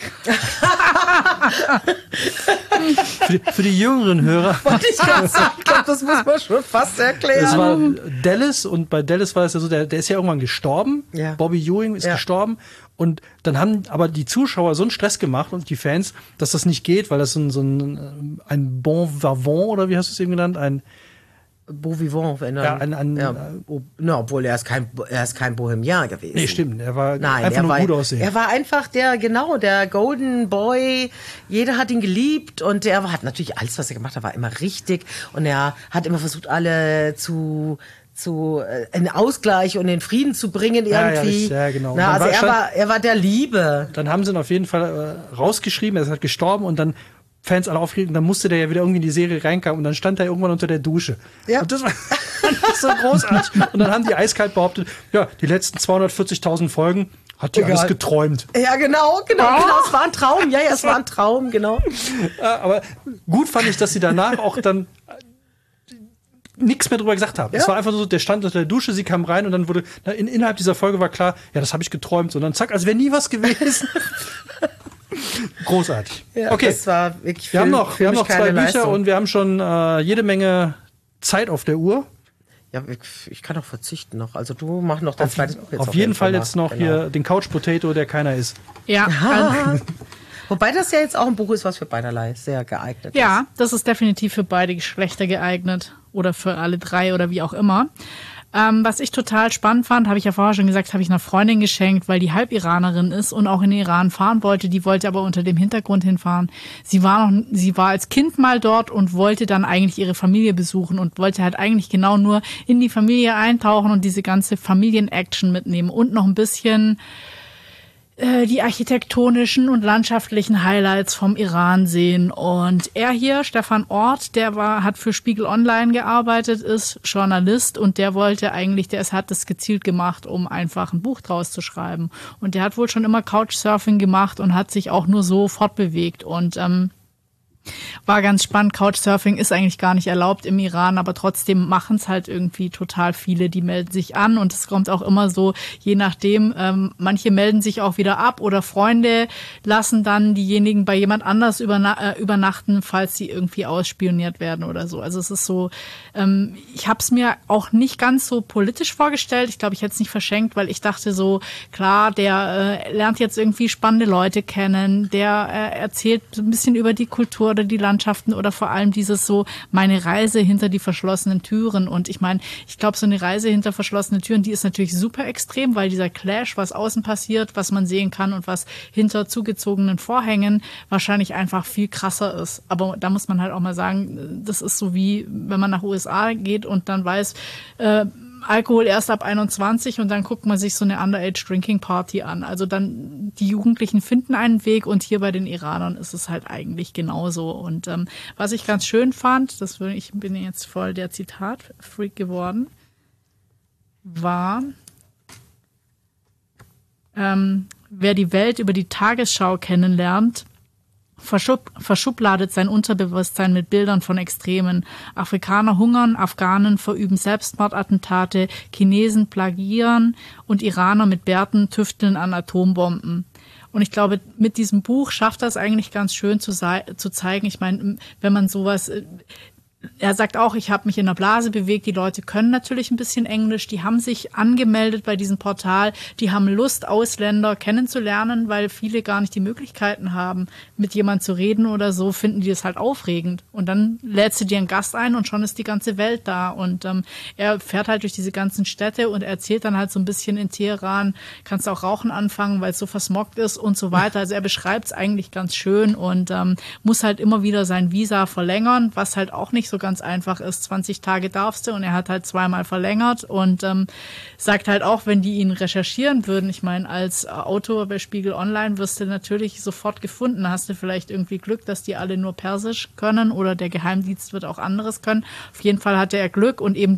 für die jüngeren Hörer. Wollte ich gerade sagen, ich glaube, das muss man schon fast erklären. Das war Dallas und bei Dallas war es ja so, der ist ja irgendwann gestorben. Ja. Bobby Ewing ist gestorben und dann haben aber die Zuschauer so einen Stress gemacht und die Fans, dass das nicht geht, weil das so ein Bon Vivant oder wie hast du es eben genannt? Ein Beau Vivant, wenn er, obwohl er ist kein Bohemian gewesen. Nee, stimmt. Er war einfach nur gut aussehen. Er war einfach der Golden Boy. Jeder hat ihn geliebt und er hat natürlich alles, was er gemacht hat, war immer richtig. Und er hat immer versucht, alle zu einen Ausgleich und den Frieden zu bringen irgendwie. Ja, genau. Also er war der Liebe. Dann haben sie ihn auf jeden Fall rausgeschrieben, er ist halt gestorben und dann Fans alle aufgeregt und dann musste der ja wieder irgendwie in die Serie reinkommen und dann stand er irgendwann unter der Dusche. Ja. Und das war so großartig. Und dann haben die eiskalt behauptet, ja, die letzten 240.000 Folgen hat die alles geträumt. Ja, genau, es war ein Traum. Ja, es war ein Traum, genau. Aber gut fand ich, dass sie danach auch dann nichts mehr drüber gesagt haben. Es war einfach so, der stand unter der Dusche, sie kam rein und dann wurde, innerhalb dieser Folge war klar, ja, das habe ich geträumt. Und dann zack, als wäre nie was gewesen. Großartig. Ja, okay. Das war wirklich wir haben noch 2 Bücher und wir haben schon jede Menge Zeit auf der Uhr. Ja, ich kann auch verzichten noch. Also du mach noch dein zweites Buch jetzt. Auf jeden Fall jetzt noch hier den Couch Potato, der keiner ist. Ja. Wobei das ja jetzt auch ein Buch ist, was für beiderlei sehr geeignet ist. Ja, das ist definitiv für beide Geschlechter geeignet. Oder für alle 3 oder wie auch immer. Was ich total spannend fand, habe ich ja vorher schon gesagt, habe ich einer Freundin geschenkt, weil die Halb-Iranerin ist und auch in den Iran fahren wollte. Die wollte aber unter dem Hintergrund hinfahren. Sie war als Kind mal dort und wollte dann eigentlich ihre Familie besuchen und wollte halt eigentlich genau nur in die Familie eintauchen und diese ganze Familien-Action mitnehmen und noch ein bisschen die architektonischen und landschaftlichen Highlights vom Iran sehen. Und er hier, Stefan Ort, hat für Spiegel Online gearbeitet, ist Journalist und der hat das gezielt gemacht, um einfach ein Buch draus zu schreiben. Und der hat wohl schon immer Couchsurfing gemacht und hat sich auch nur so fortbewegt und war ganz spannend. Couchsurfing ist eigentlich gar nicht erlaubt im Iran, aber trotzdem machen es halt irgendwie total viele, die melden sich an und es kommt auch immer so, je nachdem, manche melden sich auch wieder ab oder Freunde lassen dann diejenigen bei jemand anders übernachten, falls sie irgendwie ausspioniert werden oder so. Also es ist so, ich habe es mir auch nicht ganz so politisch vorgestellt. Ich glaube, ich hätte es nicht verschenkt, weil ich dachte so, klar, der lernt jetzt irgendwie spannende Leute kennen, der erzählt so ein bisschen über die Kultur oder die Landschaften oder vor allem dieses so, meine Reise hinter die verschlossenen Türen. Und ich meine, ich glaube, so eine Reise hinter verschlossene Türen, die ist natürlich super extrem, weil dieser Clash, was außen passiert, was man sehen kann und was hinter zugezogenen Vorhängen wahrscheinlich einfach viel krasser ist. Aber da muss man halt auch mal sagen, das ist so wie, wenn man nach USA geht und dann weiß, Alkohol erst ab 21 und dann guckt man sich so eine Underage-Drinking-Party an. Also dann, die Jugendlichen finden einen Weg und hier bei den Iranern ist es halt eigentlich genauso. Und was ich ganz schön fand, ich bin jetzt voll der Zitat-Freak geworden, war, wer die Welt über die Tagesschau kennenlernt, verschubladet sein Unterbewusstsein mit Bildern von Extremen. Afrikaner hungern, Afghanen verüben Selbstmordattentate, Chinesen plagieren und Iraner mit Bärten tüfteln an Atombomben. Und ich glaube, mit diesem Buch schafft das eigentlich ganz schön zu zeigen. Ich meine, wenn man sowas, er sagt auch, ich habe mich in der Blase bewegt. Die Leute können natürlich ein bisschen Englisch. Die haben sich angemeldet bei diesem Portal. Die haben Lust, Ausländer kennenzulernen, weil viele gar nicht die Möglichkeiten haben, mit jemand zu reden oder so, finden die das halt aufregend. Und dann lädst du dir einen Gast ein und schon ist die ganze Welt da. Und er fährt halt durch diese ganzen Städte und erzählt dann halt so ein bisschen in Teheran, kannst auch Rauchen anfangen, weil es so versmoggt ist und so weiter. Also er beschreibt es eigentlich ganz schön und muss halt immer wieder sein Visa verlängern, was halt auch nicht so ganz einfach ist. 20 Tage darfst du und er hat halt 2-mal verlängert und sagt halt auch, wenn die ihn recherchieren würden, ich meine, als Autor bei Spiegel Online wirst du natürlich sofort gefunden. Hast du vielleicht irgendwie Glück, dass die alle nur Persisch können oder der Geheimdienst wird auch anderes können. Auf jeden Fall hatte er Glück und eben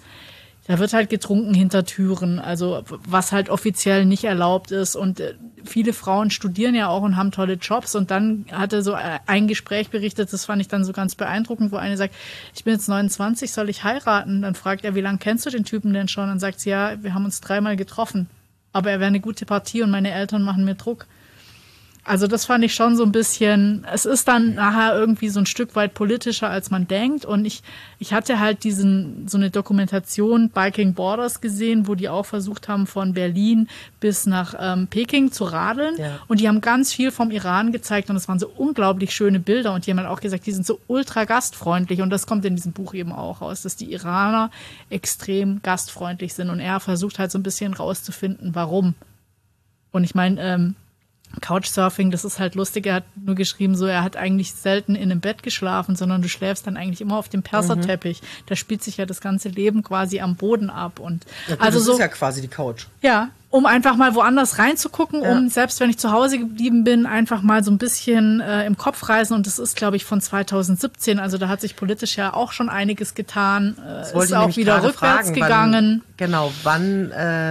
da wird halt getrunken hinter Türen, also was halt offiziell nicht erlaubt ist. Und viele Frauen studieren ja auch und haben tolle Jobs. Und dann hat er so ein Gespräch berichtet, das fand ich dann so ganz beeindruckend, wo eine sagt, ich bin jetzt 29, soll ich heiraten? Dann fragt er, wie lange kennst du den Typen denn schon? Dann sagt sie, ja, wir haben uns 3-mal getroffen. Aber er wäre eine gute Partie und meine Eltern machen mir Druck. Also das fand ich schon so ein bisschen, es ist dann nachher irgendwie so ein Stück weit politischer, als man denkt. Und ich hatte halt so eine Dokumentation Biking Borders gesehen, wo die auch versucht haben, von Berlin bis nach Peking zu radeln. Ja. Und die haben ganz viel vom Iran gezeigt und es waren so unglaublich schöne Bilder. Und die haben halt auch gesagt, die sind so ultra gastfreundlich. Und das kommt in diesem Buch eben auch raus, dass die Iraner extrem gastfreundlich sind. Und er versucht halt so ein bisschen rauszufinden, warum. Und ich meine, Couchsurfing, das ist halt lustig. Er hat nur geschrieben, so, er hat eigentlich selten in einem Bett geschlafen, sondern du schläfst dann eigentlich immer auf dem Perserteppich. Da spielt sich ja das ganze Leben quasi am Boden ab. Und ja, gut, also das ist ja quasi die Couch. Ja, um einfach mal woanders reinzugucken, um selbst wenn ich zu Hause geblieben bin, einfach mal so ein bisschen im Kopf reisen. Und das ist, glaube ich, von 2017. Also da hat sich politisch ja auch schon einiges getan. Ist auch wieder rückwärts gegangen. Wann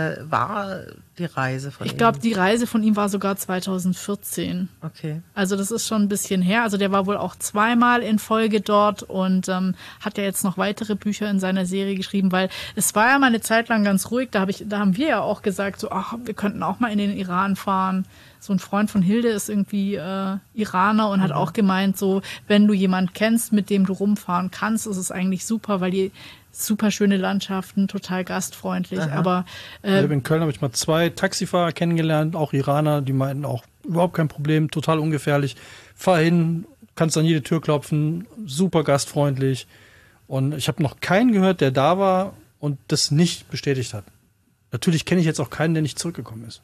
war die Reise von ihm? Ich glaube, die Reise von ihm war sogar 2014. Okay. Also das ist schon ein bisschen her. Also der war wohl auch 2-mal in Folge dort und hat ja jetzt noch weitere Bücher in seiner Serie geschrieben, weil es war ja mal eine Zeit lang ganz ruhig. Da haben wir ja auch gesagt, so, ach, wir könnten auch mal in den Iran fahren. So ein Freund von Hilde ist irgendwie Iraner und hat auch gemeint, so, wenn du jemanden kennst, mit dem du rumfahren kannst, ist es eigentlich super, weil die super schöne Landschaften, total gastfreundlich. Aha. Aber in Köln habe ich mal 2 Taxifahrer kennengelernt, auch Iraner, die meinten auch, überhaupt kein Problem, total ungefährlich. Fahr hin, kannst an jede Tür klopfen, super gastfreundlich. Und ich habe noch keinen gehört, der da war und das nicht bestätigt hat. Natürlich kenne ich jetzt auch keinen, der nicht zurückgekommen ist.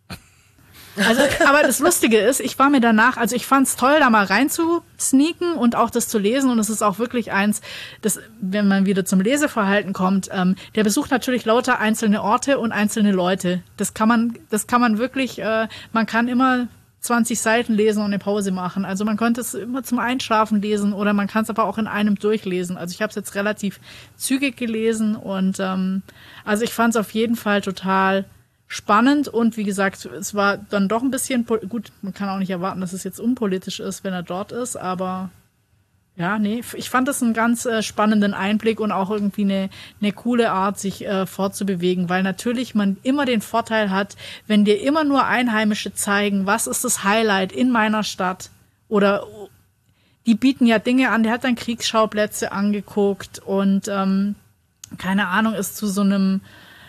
Also, aber das Lustige ist, ich war mir danach, also ich fand es toll, da mal reinzusneaken und auch das zu lesen. Und es ist auch wirklich eins, das, wenn man wieder zum Leseverhalten kommt, der besucht natürlich lauter einzelne Orte und einzelne Leute. Das kann man wirklich, man kann immer 20 Seiten lesen und eine Pause machen. Also man könnte es immer zum Einschlafen lesen oder man kann es aber auch in einem durchlesen. Also ich habe es jetzt relativ zügig gelesen und also ich fand es auf jeden Fall total spannend und wie gesagt, es war dann doch ein bisschen, gut, man kann auch nicht erwarten, dass es jetzt unpolitisch ist, wenn er dort ist, aber ja, nee, ich fand das einen ganz spannenden Einblick und auch irgendwie eine coole Art, sich fortzubewegen, weil natürlich man immer den Vorteil hat, wenn dir immer nur Einheimische zeigen, was ist das Highlight in meiner Stadt oder die bieten ja Dinge an, der hat dann Kriegsschauplätze angeguckt und keine Ahnung, ist zu so einem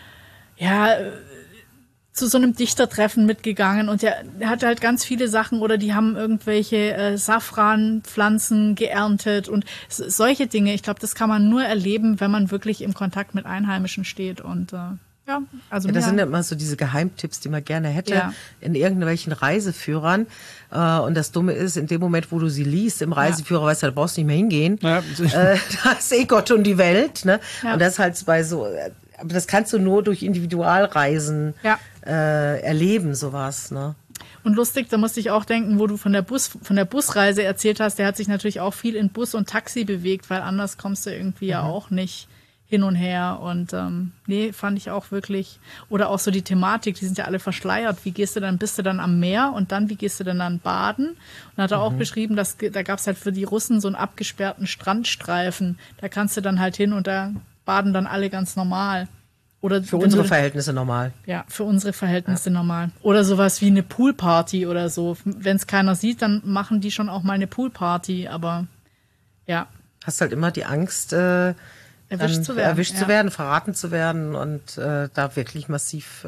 Dichtertreffen mitgegangen und der hat halt ganz viele Sachen oder die haben irgendwelche Safranpflanzen geerntet und solche Dinge. Ich glaube, das kann man nur erleben, wenn man wirklich im Kontakt mit Einheimischen steht und das sind ja immer so diese Geheimtipps, die man gerne hätte in irgendwelchen Reiseführern. Und das Dumme ist, in dem Moment, wo du sie liest im Reiseführer, weißt du, da brauchst du nicht mehr hingehen. Ja. Da ist eh Gott und die Welt. Ne? Ja. Und das ist halt bei so, aber das kannst du nur durch Individualreisen erleben, sowas. Ne? Und lustig, da musste ich auch denken, wo du von der Busreise erzählt hast, der hat sich natürlich auch viel in Bus und Taxi bewegt, weil anders kommst du irgendwie ja auch nicht hin und her und fand ich auch wirklich, oder auch so die Thematik, die sind ja alle verschleiert, bist du dann am Meer und dann, wie gehst du denn dann baden? Und hat er auch beschrieben, dass da gab es halt für die Russen so einen abgesperrten Strandstreifen, da kannst du dann halt hin und da baden dann alle ganz normal. Oder für unsere Verhältnisse normal. Ja, für unsere Verhältnisse normal. Oder sowas wie eine Poolparty oder so. Wenn es keiner sieht, dann machen die schon auch mal eine Poolparty, aber ja. hast halt immer die Angst, Erwischt zu werden, verraten zu werden und da wirklich massiv,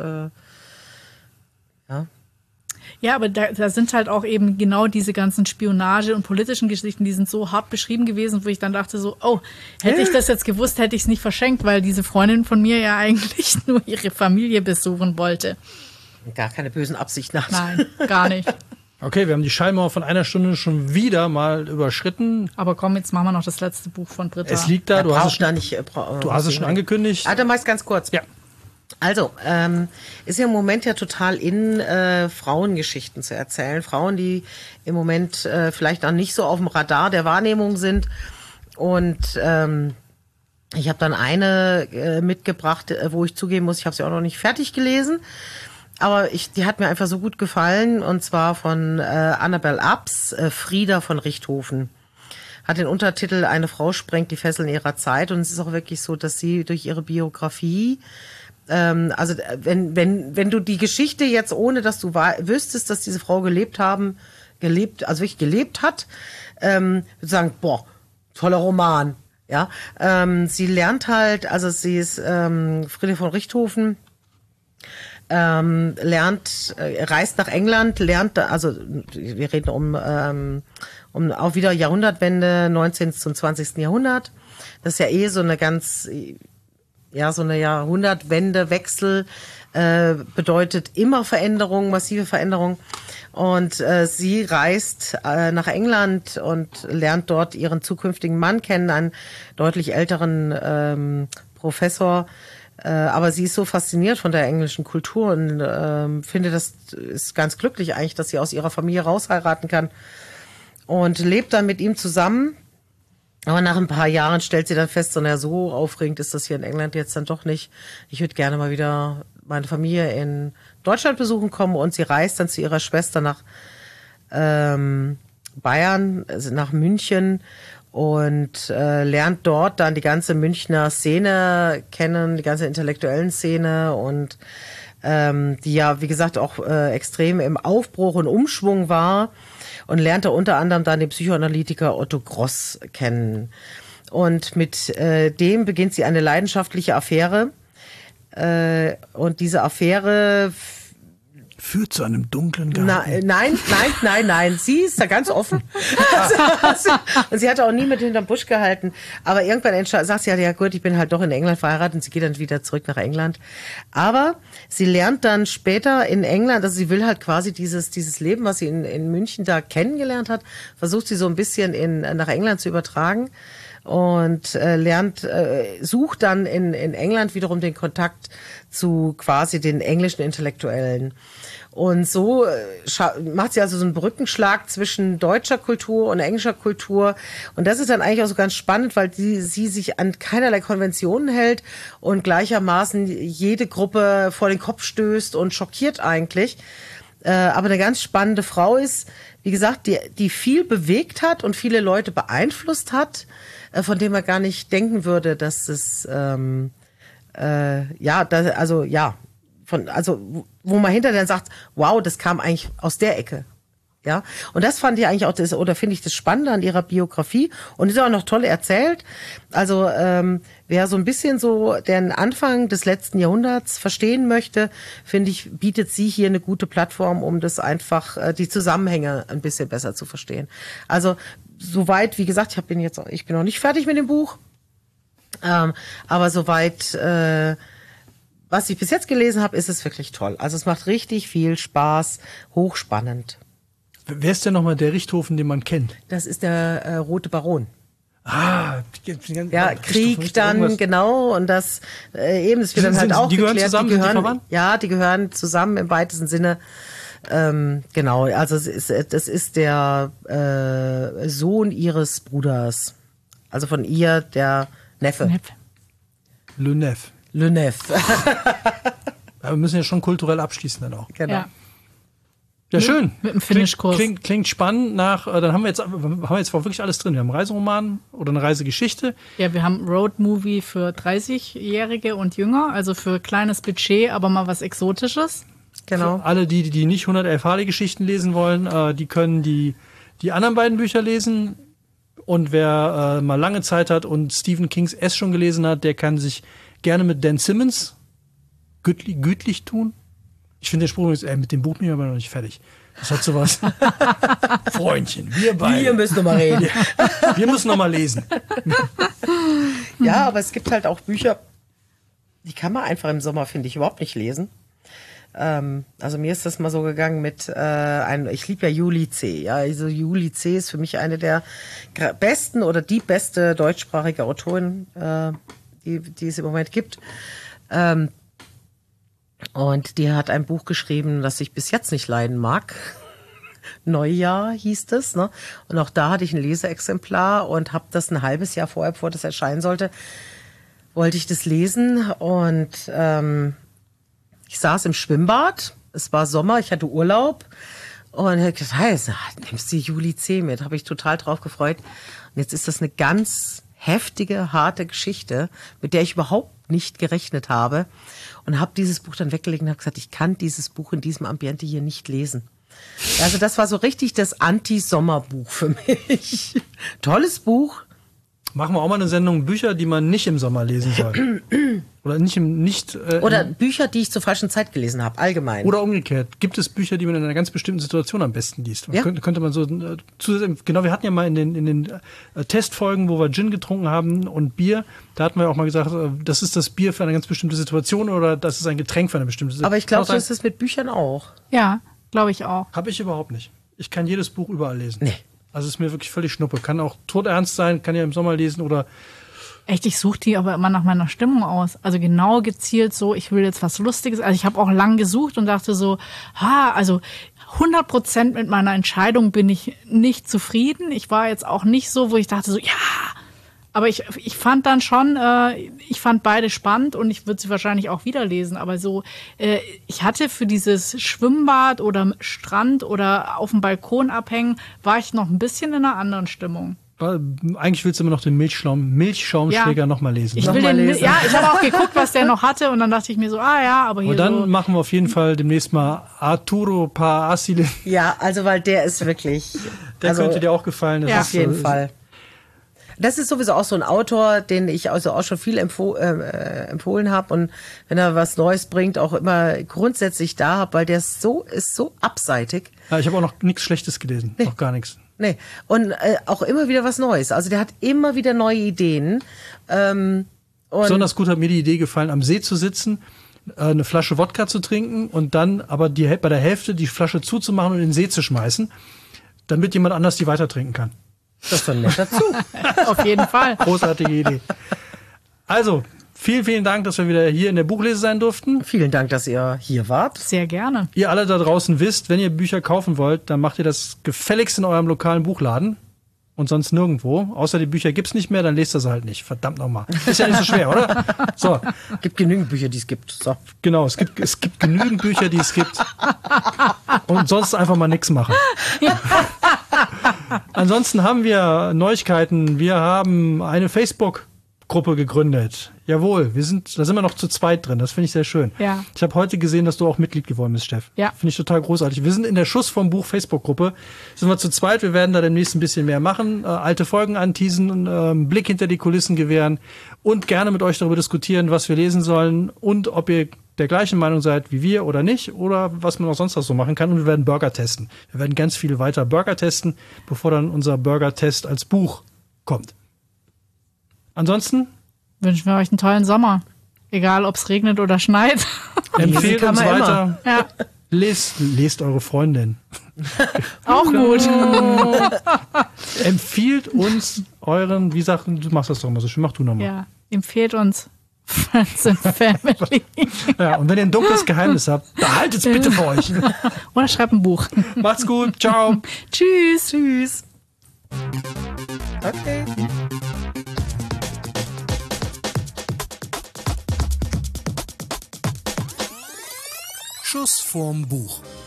ja. Ja, aber da sind halt auch eben genau diese ganzen Spionage- und politischen Geschichten, die sind so hart beschrieben gewesen, wo ich dann dachte so, oh, hätte ich das jetzt gewusst, hätte ich es nicht verschenkt, weil diese Freundin von mir ja eigentlich nur ihre Familie besuchen wollte. Gar keine bösen Absichten hat. Nein, gar nicht. Okay, wir haben die Schallmauer von einer Stunde schon wieder mal überschritten. Aber komm, jetzt machen wir noch das letzte Buch von Britta. Es liegt da, du hast es schon angekündigt. Dann mach ich's ganz kurz. Ja. Also, ist ja im Moment ja total in, Frauengeschichten zu erzählen. Frauen, die im Moment vielleicht noch nicht so auf dem Radar der Wahrnehmung sind. Und ich habe dann eine mitgebracht, wo ich zugeben muss, ich habe sie auch noch nicht fertig gelesen. Aber die hat mir einfach so gut gefallen. Und zwar von Annabel Abs, Frieda von Richthofen. Hat den Untertitel „Eine Frau sprengt die Fesseln ihrer Zeit". Und es ist auch wirklich so, dass sie durch ihre Biografie, also wenn du die Geschichte jetzt, ohne dass du wüsstest, dass diese Frau gelebt hat, würde sagen, boah, toller Roman. Ja, sie lernt halt, also sie ist Frieda von Richthofen, reist nach England, also wir reden um auch wieder Jahrhundertwende, 19. zum 20. Jahrhundert. Das ist ja so eine so eine Jahrhundertwendewechsel bedeutet immer Veränderung, massive Veränderung. Und sie reist nach England und lernt dort ihren zukünftigen Mann kennen, einen deutlich älteren Professor. Aber sie ist so fasziniert von der englischen Kultur und finde, das ist ganz glücklich eigentlich, dass sie aus ihrer Familie rausheiraten kann. Und lebt dann mit ihm zusammen. Aber nach ein paar Jahren stellt sie dann fest, so aufregend ist das hier in England jetzt dann doch nicht. Ich würde gerne mal wieder meine Familie in Deutschland besuchen kommen. Und sie reist dann zu ihrer Schwester nach Bayern, also nach München, und lernt dort dann die ganze Münchner Szene kennen, die ganze intellektuellen Szene, und die ja, wie gesagt, auch extrem im Aufbruch und Umschwung war. Und lernte unter anderem dann den Psychoanalytiker Otto Gross kennen. Und mit dem beginnt sie eine leidenschaftliche Affäre. Und diese Affäre führt zu einem dunklen Garten. Nein. Sie ist da ganz offen. Und sie hatte auch nie mit hinterm Busch gehalten. Aber irgendwann sagt sie, ja gut, ich bin halt doch in England verheiratet, und sie geht dann wieder zurück nach England. Aber sie lernt dann später in England, also sie will halt quasi dieses Leben, was sie in München da kennengelernt hat, versucht sie so ein bisschen nach England zu übertragen. Und sucht dann in England wiederum den Kontakt zu quasi den englischen Intellektuellen. Und so macht sie also so einen Brückenschlag zwischen deutscher Kultur und englischer Kultur. Und das ist dann eigentlich auch so ganz spannend, weil sie sich an keinerlei Konventionen hält und gleichermaßen jede Gruppe vor den Kopf stößt und schockiert eigentlich. Aber eine ganz spannende Frau ist, wie gesagt, die viel bewegt hat und viele Leute beeinflusst hat, von dem man gar nicht denken würde, dass es wo man hinterher dann sagt, wow, das kam eigentlich aus der Ecke. Ja, und das fand ich eigentlich auch finde ich das Spannende an ihrer Biografie, und ist auch noch toll erzählt. Also wer so ein bisschen so den Anfang des letzten Jahrhunderts verstehen möchte, finde ich, bietet sie hier eine gute Plattform, um das einfach die Zusammenhänge ein bisschen besser zu verstehen. Also soweit, wie gesagt, ich bin noch nicht fertig mit dem Buch, aber soweit was ich bis jetzt gelesen habe, ist es wirklich toll. Also es macht richtig viel Spaß, hochspannend. Wer ist denn nochmal der Richthofen, den man kennt? Das ist der Rote Baron. Ja, Krieg dann, genau, und das das wird dann halt auch die gehören zusammen, die gehören zusammen im weitesten Sinne. Genau, also das ist der Sohn ihres Bruders. Also von ihr der Neffe. Le Nef. Aber wir müssen ja schon kulturell abschließen dann auch. Genau. Ja, schön. Mit dem Finnischkurs. Klingt spannend dann haben wir jetzt wirklich alles drin. Wir haben einen Reiseroman oder eine Reisegeschichte. Ja, wir haben Roadmovie für 30-Jährige und jünger, also für kleines Budget, aber mal was Exotisches. Genau. Für alle, die nicht 111 Harley-Geschichten lesen wollen, die können die anderen beiden Bücher lesen. Und wer mal lange Zeit hat und Stephen Kings S schon gelesen hat, der kann sich gerne mit Dan Simmons gütlich tun. Ich finde, der Spruch ist, mit dem Buch bin ich aber noch nicht fertig. Das hat sowas. Freundchen, wir beide. Wir müssen noch mal reden. Wir müssen noch mal lesen. Ja, aber es gibt halt auch Bücher, die kann man einfach im Sommer, finde ich, überhaupt nicht lesen. Also mir ist das mal so gegangen mit ich liebe ja Julie C. Ja, also Julie C. ist für mich eine der besten oder die beste deutschsprachige Autorin, die es im Moment gibt. Und die hat ein Buch geschrieben, das ich bis jetzt nicht leiden mag. Neujahr hieß es, ne? Und auch da hatte ich ein Leseexemplar und habe das ein halbes Jahr vorher, bevor das erscheinen sollte, wollte ich das lesen und ich saß im Schwimmbad, es war Sommer, ich hatte Urlaub und ich gesagt, hey, nimmst du Julie C. mit, habe ich total drauf gefreut. Und jetzt ist das eine ganz heftige, harte Geschichte, mit der ich überhaupt nicht gerechnet habe und habe dieses Buch dann weggelegt und habe gesagt, ich kann dieses Buch in diesem Ambiente hier nicht lesen. Also das war so richtig das Anti-Sommerbuch für mich. Tolles Buch. Machen wir auch mal eine Sendung Bücher, die man nicht im Sommer lesen soll. Oder Oder Bücher, die ich zur falschen Zeit gelesen habe, allgemein. Oder umgekehrt. Gibt es Bücher, die man in einer ganz bestimmten Situation am besten liest? Ja. Könnte man so genau, wir hatten ja mal in den Testfolgen, wo wir Gin getrunken haben und Bier, da hatten wir auch mal gesagt, das ist das Bier für eine ganz bestimmte Situation oder das ist ein Getränk für eine bestimmte Situation. Aber ich glaube, so ist es mit Büchern auch. Ja, glaube ich auch. Habe ich überhaupt nicht. Ich kann jedes Buch überall lesen. Nee. Also ist mir wirklich völlig Schnuppe. Kann auch todernst sein, kann ja im Sommer lesen oder... Echt, ich suche die aber immer nach meiner Stimmung aus. Also genau gezielt so, ich will jetzt was Lustiges. Also ich habe auch lang gesucht und dachte so, also 100% mit meiner Entscheidung bin ich nicht zufrieden. Ich war jetzt auch nicht so, wo ich dachte so, ja... Aber ich fand dann schon, ich fand beide spannend und ich würde sie wahrscheinlich auch wieder lesen. Aber so, ich hatte für dieses Schwimmbad oder Strand oder auf dem Balkon abhängen, war ich noch ein bisschen in einer anderen Stimmung. Eigentlich willst du immer noch den Milchschaumschläger noch mal lesen. Ich habe auch geguckt, was der noch hatte und dann dachte ich mir so, aber hier und dann so. machen wir auf jeden Fall demnächst mal Arturo Parasile. Ja, also weil der ist wirklich... Der könnte dir auch gefallen. Das ja, ist, auf jeden Fall. Das ist sowieso auch so ein Autor, den ich also auch schon viel empfohlen habe und wenn er was Neues bringt, auch immer grundsätzlich da habe, weil der ist so abseitig. Ja, ich habe auch noch nichts Schlechtes gelesen, noch gar nichts. Nee, und auch immer wieder was Neues. Also der hat immer wieder neue Ideen. Besonders gut hat mir die Idee gefallen, am See zu sitzen, eine Flasche Wodka zu trinken und dann aber bei der Hälfte die Flasche zuzumachen und in den See zu schmeißen, damit jemand anders die weiter trinken kann. Das ist doch nett dazu. Auf jeden Fall. Großartige Idee. Also, vielen Dank, dass wir wieder hier in der Buchlese sein durften. Vielen Dank, dass ihr hier wart. Sehr gerne. Ihr alle da draußen wisst, wenn ihr Bücher kaufen wollt, dann macht ihr das gefälligst in eurem lokalen Buchladen und sonst nirgendwo. Außer die Bücher gibt's nicht mehr, dann lest das halt nicht. Verdammt nochmal. Ist ja nicht so schwer, oder? So. Gibt genügend Bücher, die es gibt. So. Genau, es gibt genügend Bücher, die es gibt. Und sonst einfach mal nichts machen. Ansonsten haben wir Neuigkeiten. Wir haben eine Facebook-Gruppe gegründet. Jawohl, da sind wir noch zu zweit drin. Das finde ich sehr schön. Ja. Ich habe heute gesehen, dass du auch Mitglied geworden bist, Steff. Ja. Finde ich total großartig. Wir sind in der Schuss vom Buch Facebook-Gruppe. Sind wir zu zweit. Wir werden da demnächst ein bisschen mehr machen. Alte Folgen anteasen, einen Blick hinter die Kulissen gewähren und gerne mit euch darüber diskutieren, was wir lesen sollen und ob ihr der gleichen Meinung seid wie wir oder nicht oder was man auch sonst noch so machen kann. Und wir werden Burger testen. Wir werden ganz viel weiter Burger testen, bevor dann unser Burger-Test als Buch kommt. Ansonsten wünschen wir euch einen tollen Sommer. Egal, ob es regnet oder schneit. Empfehlt uns weiter. Ja. Lest eure Freundin. Auch gut. Empfiehlt uns euren, wie gesagt, du machst das doch immer so schön, mach du nochmal. Ja, empfehlt uns Friends and Family. Ja, und wenn ihr ein dunkles Geheimnis habt, behaltet es bitte für euch. Oder schreibt ein Buch. Macht's gut, ciao. Tschüss. Tschüss. Okay. Schuss vorm Buch.